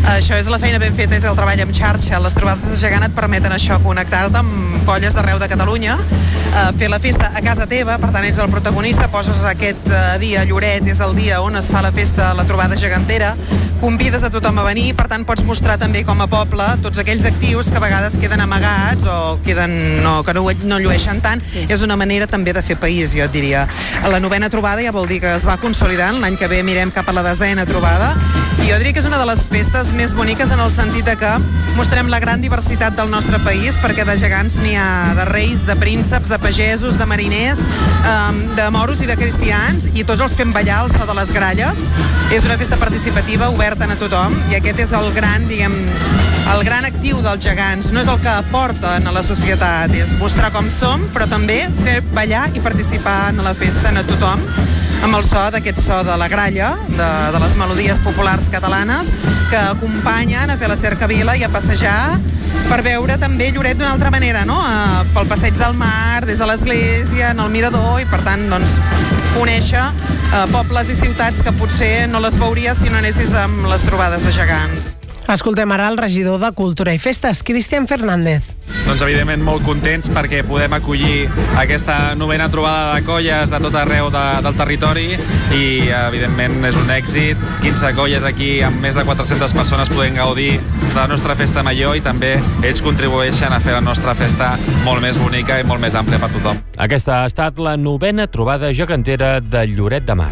Això és la feina ben feta, és el treball en xarxa. Les trobades de gegant et permeten això, connectar-te amb colles d'arreu de Catalunya, fer la festa a casa teva, per tant ets el protagonista, poses aquest dia a Lloret, és el dia on es fa la festa, la trobada gegantera, convides a tothom a venir, per tant pots mostrar també com a poble tots aquells actius que a vegades queden amagats o que no llueixen tant. És una manera també de fer país, jo et diria. La 9a trobada ja vol dir que es va consolidant, l'any que ve mirem cap a la 10a trobada, i jo diria que és una de les festes més boniques en el sentit de que mostrem la gran diversitat del nostre país, perquè de gegants n'hi ha de reis, de prínceps, de pagesos, de mariners, de moros i de cristians, i tots els fem ballar al so de les gralles. És una festa participativa, oberta a tothom, i aquest és el gran, el gran actiu dels gegants. No és el que aporten a la societat, és mostrar com som, però també fer ballar i participar en la festa a tothom, amb el so d'aquest so de la gralla, de les melodies populars catalanes, que acompanyen a fer la cercavila i a passejar per veure també Lloret d'una altra manera, no? Pel passeig del mar, des de l'església, en el mirador, i per tant, doncs, conèixer pobles i ciutats que potser no les veuries si no anessis amb les trobades de gegants. Escoltem ara el regidor de Cultura i Festes, Cristian Fernández. Doncs evidentment molt contents perquè podem acollir aquesta 9a trobada de colles de tot arreu del territori i evidentment és un èxit. 15 colles aquí amb més de 400 persones podem gaudir de la nostra festa major i també ells contribueixen a fer la nostra festa molt més bonica i molt més àmplia per tothom. Aquesta ha estat la 9a trobada gegantera de Lloret de Mar.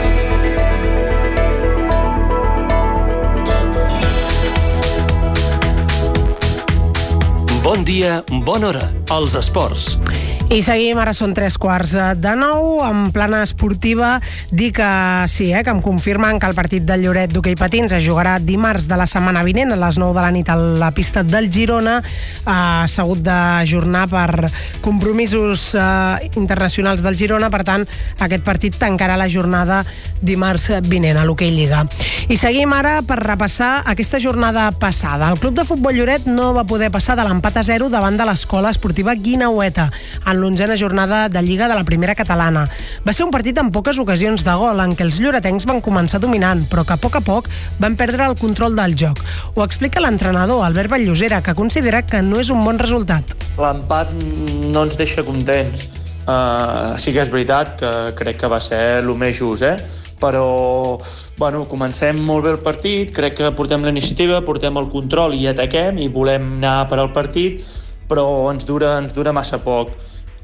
Bon dia, bona hora. Els esports. I seguim, ara són 8:45 en plana esportiva. Dir que sí, que em confirmen que el partit del Lloret d'hoquei patins es jugarà dimarts de la setmana vinent a les 9 de la nit a la pista del Girona. S'ha hagut d'ajornar per compromisos internacionals del Girona, per tant aquest partit tancarà la jornada dimarts vinent a l'hoquei Lliga. I seguim ara per repassar aquesta jornada passada. El Club de Futbol Lloret no va poder passar de l'empat a 0 davant de l'Escola Esportiva Guineueta en l'11a jornada de Lliga de la primera catalana. Va ser un partit amb poques ocasions de gol, en què els lloretencs van començar dominant, però que a poc van perdre el control del joc. Ho explica l'entrenador, Albert Vallllosera, que considera que no és un bon resultat. L'empat no ens deixa contents. Sí que és veritat que crec que va ser el més just, però comencem molt bé el partit, crec que portem la iniciativa, portem el control i ataquem i volem anar per al partit, però ens dura massa poc.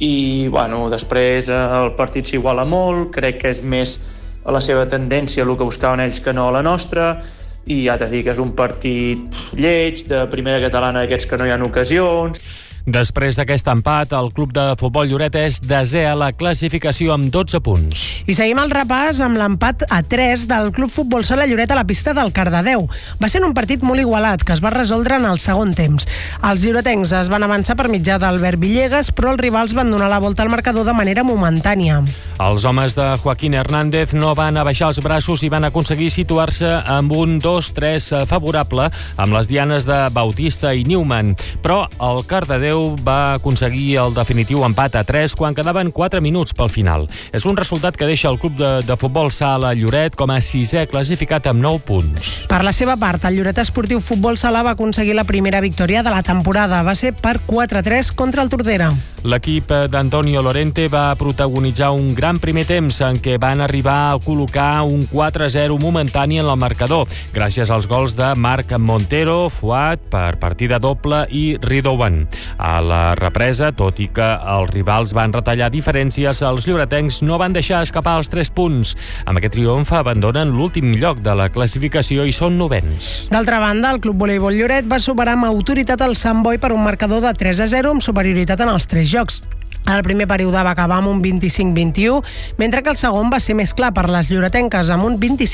I després el partit s'iguala molt, crec que és més a la seva tendència el que buscaven ells que no a la nostra, i ja t'he dit que és un partit lleig, de primera catalana d'aquests que no hi ha ocasions. Després d'aquest empat, el Club de Futbol Lloret és 10è a la classificació amb 12 punts. I seguim el repàs amb l'empat a 3 del Club Futbol Sala Lloret a la pista del Cardedeu. Va ser un partit molt igualat, que es va resoldre en el segon temps. Els lloretencs es van avançar per mitjà d'Albert Villegas, però els rivals van donar la volta al marcador de manera momentània. Els homes de Joaquín Hernández no van abaixar els braços i van aconseguir situar-se amb un 2-3 favorable amb les dianes de Bautista i Newman, però el Cardedeu va aconseguir el definitiu empat a 3 quan quedaven 4 minuts pel final. És un resultat que deixa el Club de Futbol Sala Lloret com a 6è classificat amb 9 punts. Per la seva part, el Lloret Esportiu Futbol Sala va aconseguir la primera victòria de la temporada. Va ser per 4-3 contra el Tordera. L'equip d'Antonio Lorente va protagonitzar un gran primer temps en què van arribar a col·locar un 4-0 momentani en el marcador, gràcies als gols de Marc Montero, Fuad per partida doble i Ridowan. A la represa, tot i que els rivals van retallar diferències, els lloretencs no van deixar escapar els 3 punts. Amb aquest triomf abandonen l'últim lloc de la classificació i són 9ens. D'altra banda, el Club Voleibol Lloret va superar amb autoritat el Sant Boi per un marcador de 3-0 amb superioritat en els 3 jocs. El primer període va acabar amb un 25-21, mentre que el segon va ser més clar per les lloretenques, amb un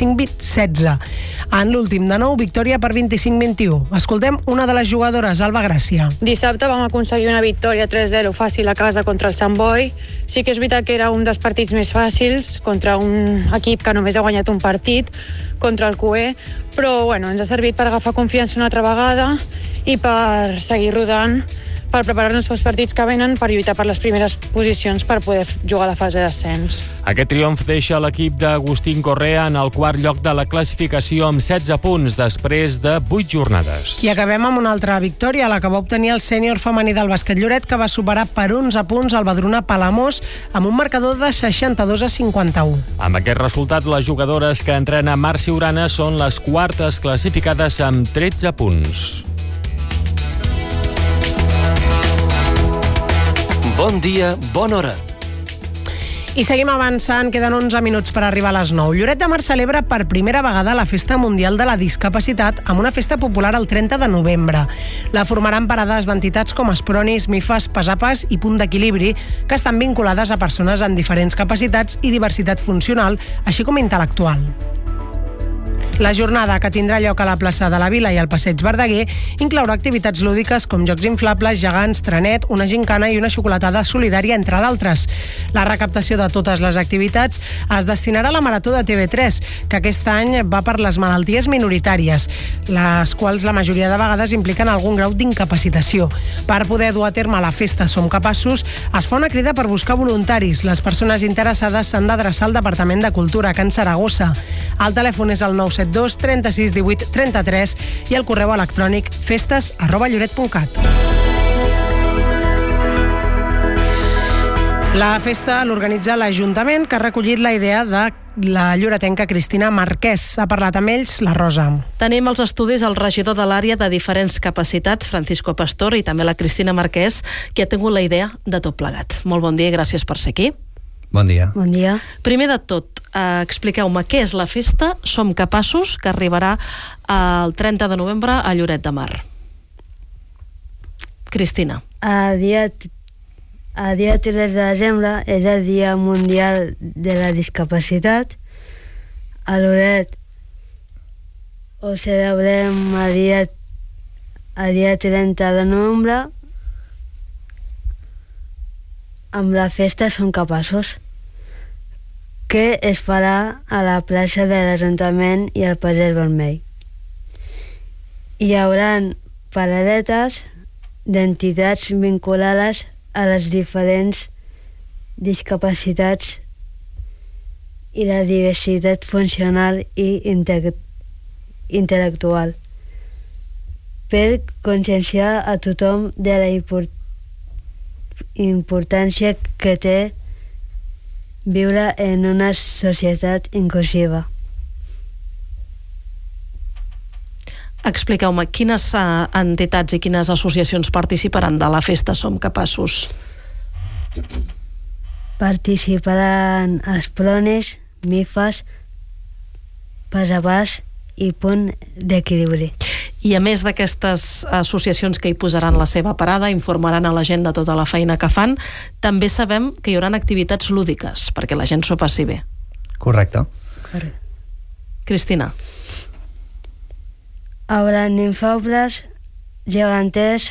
25-16. En l'últim de nou, victòria per 25-21. Escoltem una de les jugadores, Alba Gràcia. Dissabte vam aconseguir una victòria 3-0 fàcil a casa contra el Sant Boi. Sí que és veritat que era un dels partits més fàcils contra un equip que només ha guanyat un partit, contra el QE, però ens ha servit per agafar confiança una altra vegada i per seguir rodant per preparar-nos pels partits que venen, per lluitar per les primeres posicions per poder jugar a la fase d'ascens. Aquest triomf deixa l'equip d'Agustín Correa en el quart lloc de la classificació amb 16 punts després de 8 jornades. I acabem amb una altra victòria, la que va obtenir el sènior femení del bàsquet Lloret, que va superar per 11 punts al Badruna Palamós amb un marcador de 62-51. Amb aquest resultat, les jugadores que entrena Marci Urana són les quartes classificades amb 13 punts. Bon dia, bona hora. I seguim avançant, queden 11 minuts per arribar a les 9. Lloret de Mar celebra per primera vegada la Festa Mundial de la Discapacitat amb una festa popular el 30 de novembre. La formaran parades d'entitats com Espronis, Mifas, Pasapàs i Punt d'Equilibri, que estan vinculades a persones amb diferents capacitats i diversitat funcional, així com intel·lectual. La jornada, que tindrà lloc a la plaça de la Vila i al Passeig Verdaguer, inclourà activitats lúdiques com jocs inflables, gegants, trenet, una gincana i una xocolatada solidària, entre d'altres. La recaptació de totes les activitats es destinarà a la Marató de TV3, que aquest any va per les malalties minoritàries, les quals la majoria de vegades impliquen algun grau d'incapacitació. Per poder dur a terme la festa Som Capaços, es fa una crida per buscar voluntaris. Les persones interessades s'han d'adreçar al Departament de Cultura, a Can Saragossa. El telèfon és el 972 36 18 33 i el correu electrònic festes@lloret.cat. La festa l'organitza l'Ajuntament, que ha recollit la idea de la lloretenca Cristina Marquès. Ha parlat amb ells la Rosa. Tenim els estudis el regidor de l'àrea de diferents capacitats, Francisco Pastor, i també la Cristina Marquès, que ha tingut la idea de tot plegat. Molt bon dia i gràcies per ser aquí. Bon dia. Bon dia. Primer de tot, expliqueu-me què és la festa Som Capaços, que arribarà el 30 de novembre a Lloret de Mar. Cristina. El dia 3 de desembre és el Dia Mundial de la Discapacitat. A Lloret ho celebrem el dia 30 de novembre amb la festa Som Capaços, que es farà a la plaça de l'Ajuntament i al Passeig Vermell. Hi haurà paradetes d'entitats vinculades a les diferents discapacitats i la diversitat funcional i intel·lectual, per conscienciar a tothom de la importància que té viure en una societat inclusiva. Expliqueu-me, quines entitats i quines associacions participaran de la festa Som Capaços? Participaran Espronis, Mifas, Pasapàs i Punt d'Equilibri. I a més d'aquestes associacions que hi posaran la seva parada, informaran a la gent de tota la feina que fan, també sabem que hi haurà activitats lúdiques, perquè la gent s'ho passi bé. Correcte. Cristina. Haurà ninfaules, geganters,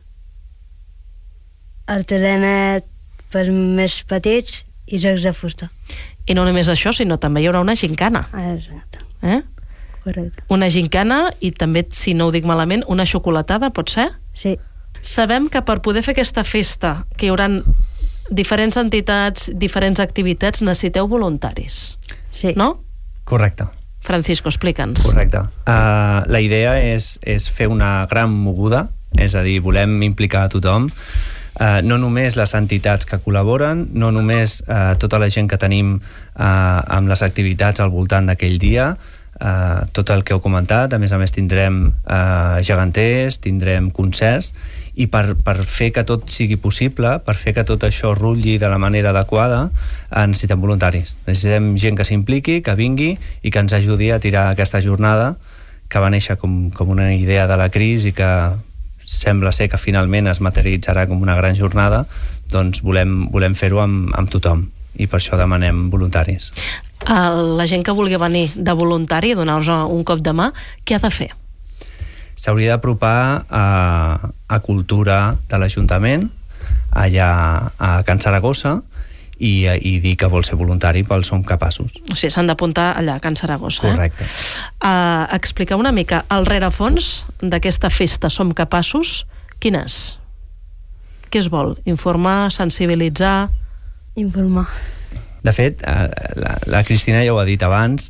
el trenet per més petits i jocs de fusta. I no només això, sinó també hi haurà una gincana. Exacte. Correcte. Una gincana i també, si no ho dic malament, una xocolatada, pot ser? Sí. Sabem que per poder fer aquesta festa, que hi haurà diferents entitats, diferents activitats, necessiteu voluntaris. Sí. No? Correcte. Francisco, explica'ns. Correcte. La idea és fer una gran moguda, és a dir, volem implicar a tothom, no només les entitats que col·laboren, no només tota la gent que tenim amb les activitats al voltant d'aquell dia, tot el que heu comentat. A més tindrem geganters, tindrem concerts, i per fer que tot sigui possible, per fer que tot això rutlli de la manera adequada, necessitem voluntaris, necessitem gent que s'impliqui, que vingui i que ens ajudi a tirar aquesta jornada que va néixer com una idea de la Cris i que sembla ser que finalment es materialitzarà com una gran jornada. Doncs volem fer-ho amb tothom i per això demanem voluntaris. La gent que vulgui venir de voluntari a donar-nos un cop de mà, què ha de fer? S'hauria d'apropar a Cultura de l'Ajuntament, allà a Can Saragossa, i dir que vol ser voluntari pel Som Capaços. O sigui, s'han d'apuntar allà a Can Saragossa. Correcte. Expliqueu una mica, el rerefons d'aquesta festa Som Capaços, quin és? què es vol? Informar, sensibilitzar? Informar. De fet, la Cristina ja ho ha dit abans,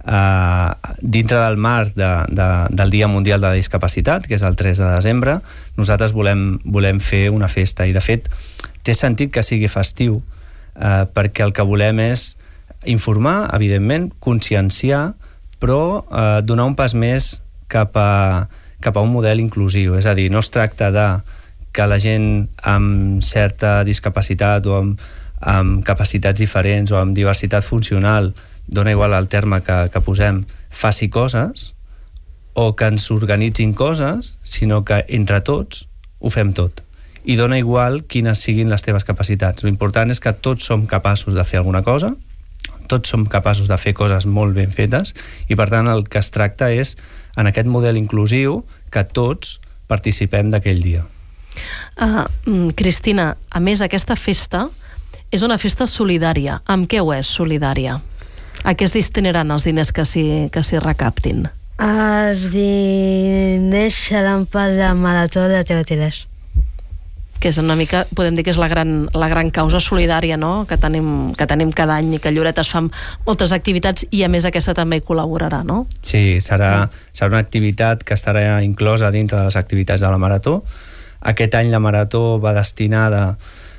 dintre del marc del Dia Mundial de la Discapacitat, que és el 3 de desembre, nosaltres volem fer una festa, i de fet té sentit que sigui festiu, perquè el que volem és informar, evidentment, conscienciar, però donar un pas més cap a un model inclusiu. És a dir, no es tracta de que la gent amb certa discapacitat o amb capacitats diferents o amb diversitat funcional, dona igual el terme que posem, faci coses o que ens organitzin coses, sinó que entre tots ho fem tot. I dona igual quines siguin les teves capacitats. L'important és que tots som capaços de fer alguna cosa, tots som capaços de fer coses molt ben fetes, i per tant el que es tracta és, en aquest model inclusiu, que tots participem d'aquell dia. Cristina, a més, aquesta festa és una festa solidària. Amb què ho és solidària? A què es destinaran els diners que s'hi recaptin? Els diners seran per la marató de TV3. Que és una mica, podem dir que és la gran causa solidària, no?, que tenim cada any, i que Lloret es fan moltes activitats, i a més aquesta també hi col·laborarà, no? Sí, serà una activitat que estarà inclosa dintre de les activitats de la Marató. Aquest any la Marató va destinada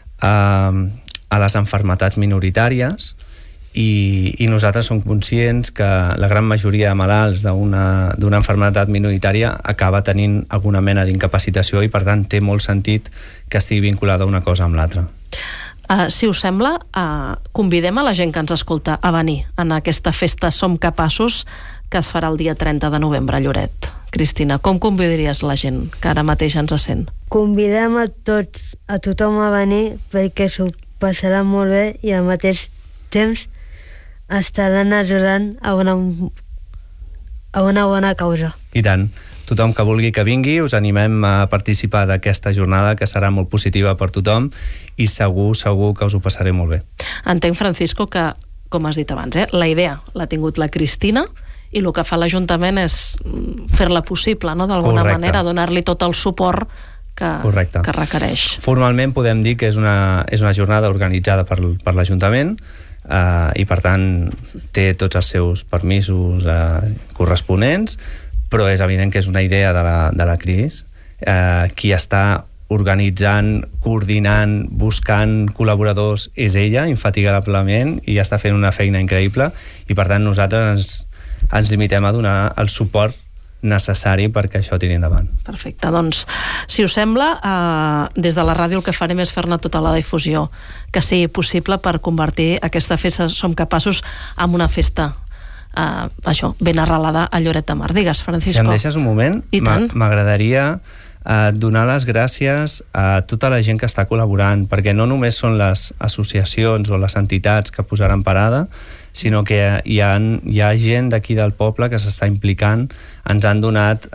a les malalties minoritàries, i nosaltres som conscients que la gran majoria de malalts d'una malaltia minoritària acaba tenint alguna mena d'incapacitació, i per tant té molt sentit que estigui vinculada una cosa amb l'altra. Si us sembla, convidem a la gent que ens escolta a venir en aquesta festa Som Capaços, que es farà el dia 30 de novembre a Lloret. Cristina, com convidaries la gent que ara mateix ens sent? Convidem a tothom a venir, perquè s'ho passarà molt bé i al mateix temps estaran ajudant a una bona causa. I tant. Tothom que vulgui que vingui, us animem a participar d'aquesta jornada, que serà molt positiva per tothom, i segur que us ho passaré molt bé. Entenc, Francisco, que, com has dit abans, la idea l'ha tingut la Cristina, i el que fa l'Ajuntament és fer-la possible, no?, d'alguna manera, donar-li tot el suport que requereix. Formalment podem dir que és una jornada organitzada per l'Ajuntament, i per tant té tots els seus permisos corresponents, però és evident que és una idea de la Cris. Qui està organitzant, coordinant, buscant col·laboradors és ella, infatigablement, i està fent una feina increïble, i per tant nosaltres ens limitem a donar el suport necessari perquè això tiri endavant. Perfecte, doncs, si us sembla, des de la ràdio el que farem és fer-ne tota la difusió que sigui possible per convertir aquesta festa Som Capaços en una festa ben arrelada a Lloret de Mar. Digues, Francisco. Si em deixes un moment, m'agradaria donar les gràcies a tota la gent que està col·laborant, perquè no només són les associacions o les entitats que posaran parada, sinó que hi ha gent d'aquí del poble que s'està implicant. Ens han donat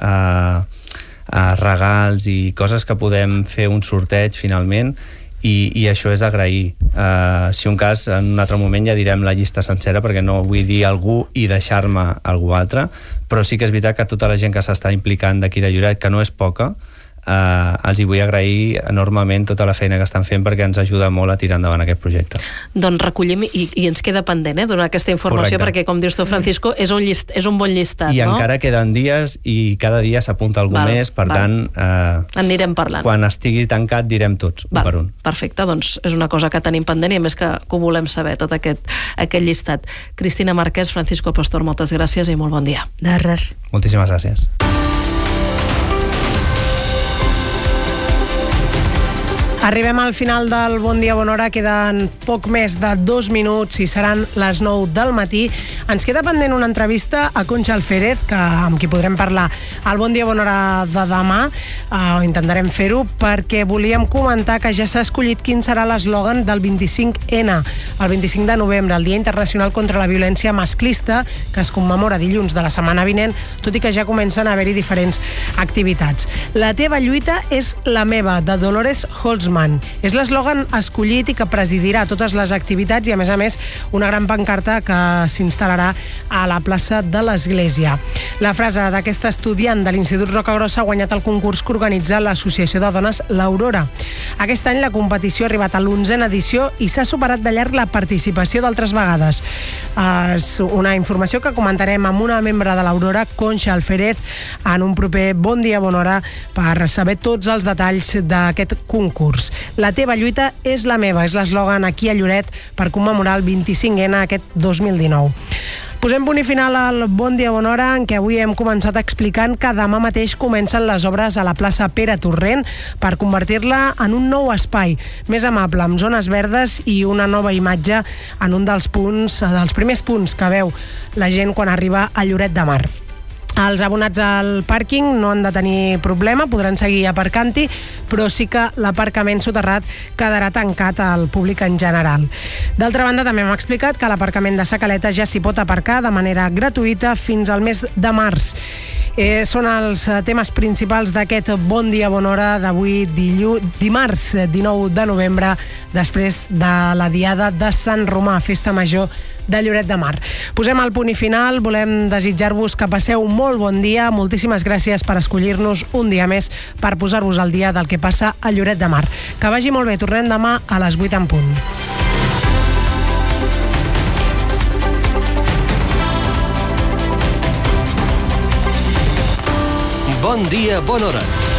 regals i coses que podem fer un sorteig finalment, i això és d'agrair. Si un cas, en un altre moment ja direm la llista sencera, perquè no vull dir algú i deixar-me algú altre, però sí que és veritat que tota la gent que s'està implicant d'aquí de Lloret, que no és poca, els hi vull agrair enormement tota la feina que estan fent, perquè ens ajuda molt a tirar endavant aquest projecte. Doncs recollim, i ens queda pendent donar aquesta informació. Correcte. Perquè, com dius tu, Francisco, és un bon llistat, I encara queden dies, i cada dia s'apunta algú més, per tant anirem parlant. Quan estigui tancat direm tots, un per un. Perfecte, doncs és una cosa que tenim pendent, i a més que ho volem saber, tot aquest llistat. Cristina Marquès, Francisco Pastor, moltes gràcies i molt bon dia. De res. Moltíssimes gràcies. Arribem al final del Bon Dia, Bona Hora. Queden poc més de 2 minuts i seran les 9 del matí. Ens queda pendent una entrevista a Concha Alférez, amb qui podrem parlar al Bon Dia, Bona Hora de demà. Intentarem fer-ho perquè volíem comentar que ja s'ha escollit quin serà l'eslògan del 25N, el 25 de novembre, el Dia Internacional contra la Violència Masclista, que es commemora dilluns de la setmana vinent, tot i que ja comencen a haver-hi diferents activitats. La teva lluita és la meva, de Dolores Holzman. Guzmán. És l'eslògan escollit i que presidirà totes les activitats i, a més, una gran pancarta que s'instal·larà a la plaça de l'Església. La frase d'aquesta estudiant de l'Institut Rocagrossa ha guanyat el concurs que organitza l'Associació de Dones l'Aurora. Aquest any la competició ha arribat a l'11a edició i s'ha superat de llarg la participació d'altres vegades. És una informació que comentarem amb una membre de l'Aurora, Conxa Alférez, en un proper Bon Dia, Bona Hora, per saber tots els detalls d'aquest concurs. La teva lluita és la meva, és l'eslògan aquí a Lloret per commemorar el 25N aquest 2019. Posem punt i final al Bon Dia, Bona Hora, en què avui hem començat explicant que demà mateix comencen les obres a la plaça Pere Torrent per convertir-la en un nou espai més amable, amb zones verdes i una nova imatge en un dels primers punts que veu la gent quan arriba a Lloret de Mar. Els abonats al pàrquing no han de tenir problema, podran seguir aparcant-hi, però sí que l'aparcament soterrat quedarà tancat al públic en general. D'altra banda, també hem explicat que l'aparcament de Sa Caleta ja s'hi pot aparcar de manera gratuïta fins al mes de març. Són els temes principals d'aquest Bon Dia, Bona Hora d'avui, dimarts 19 de novembre, després de la Diada de Sant Romà, festa major de Lloret de Mar. Posem el punt i final, volem desitjar-vos que passeu un molt bon dia, moltíssimes gràcies per escollir-nos un dia més per posar-vos al dia del que passa a Lloret de Mar. Que vagi molt bé, tornem demà a les 8 en punt. Bon dia, bona hora.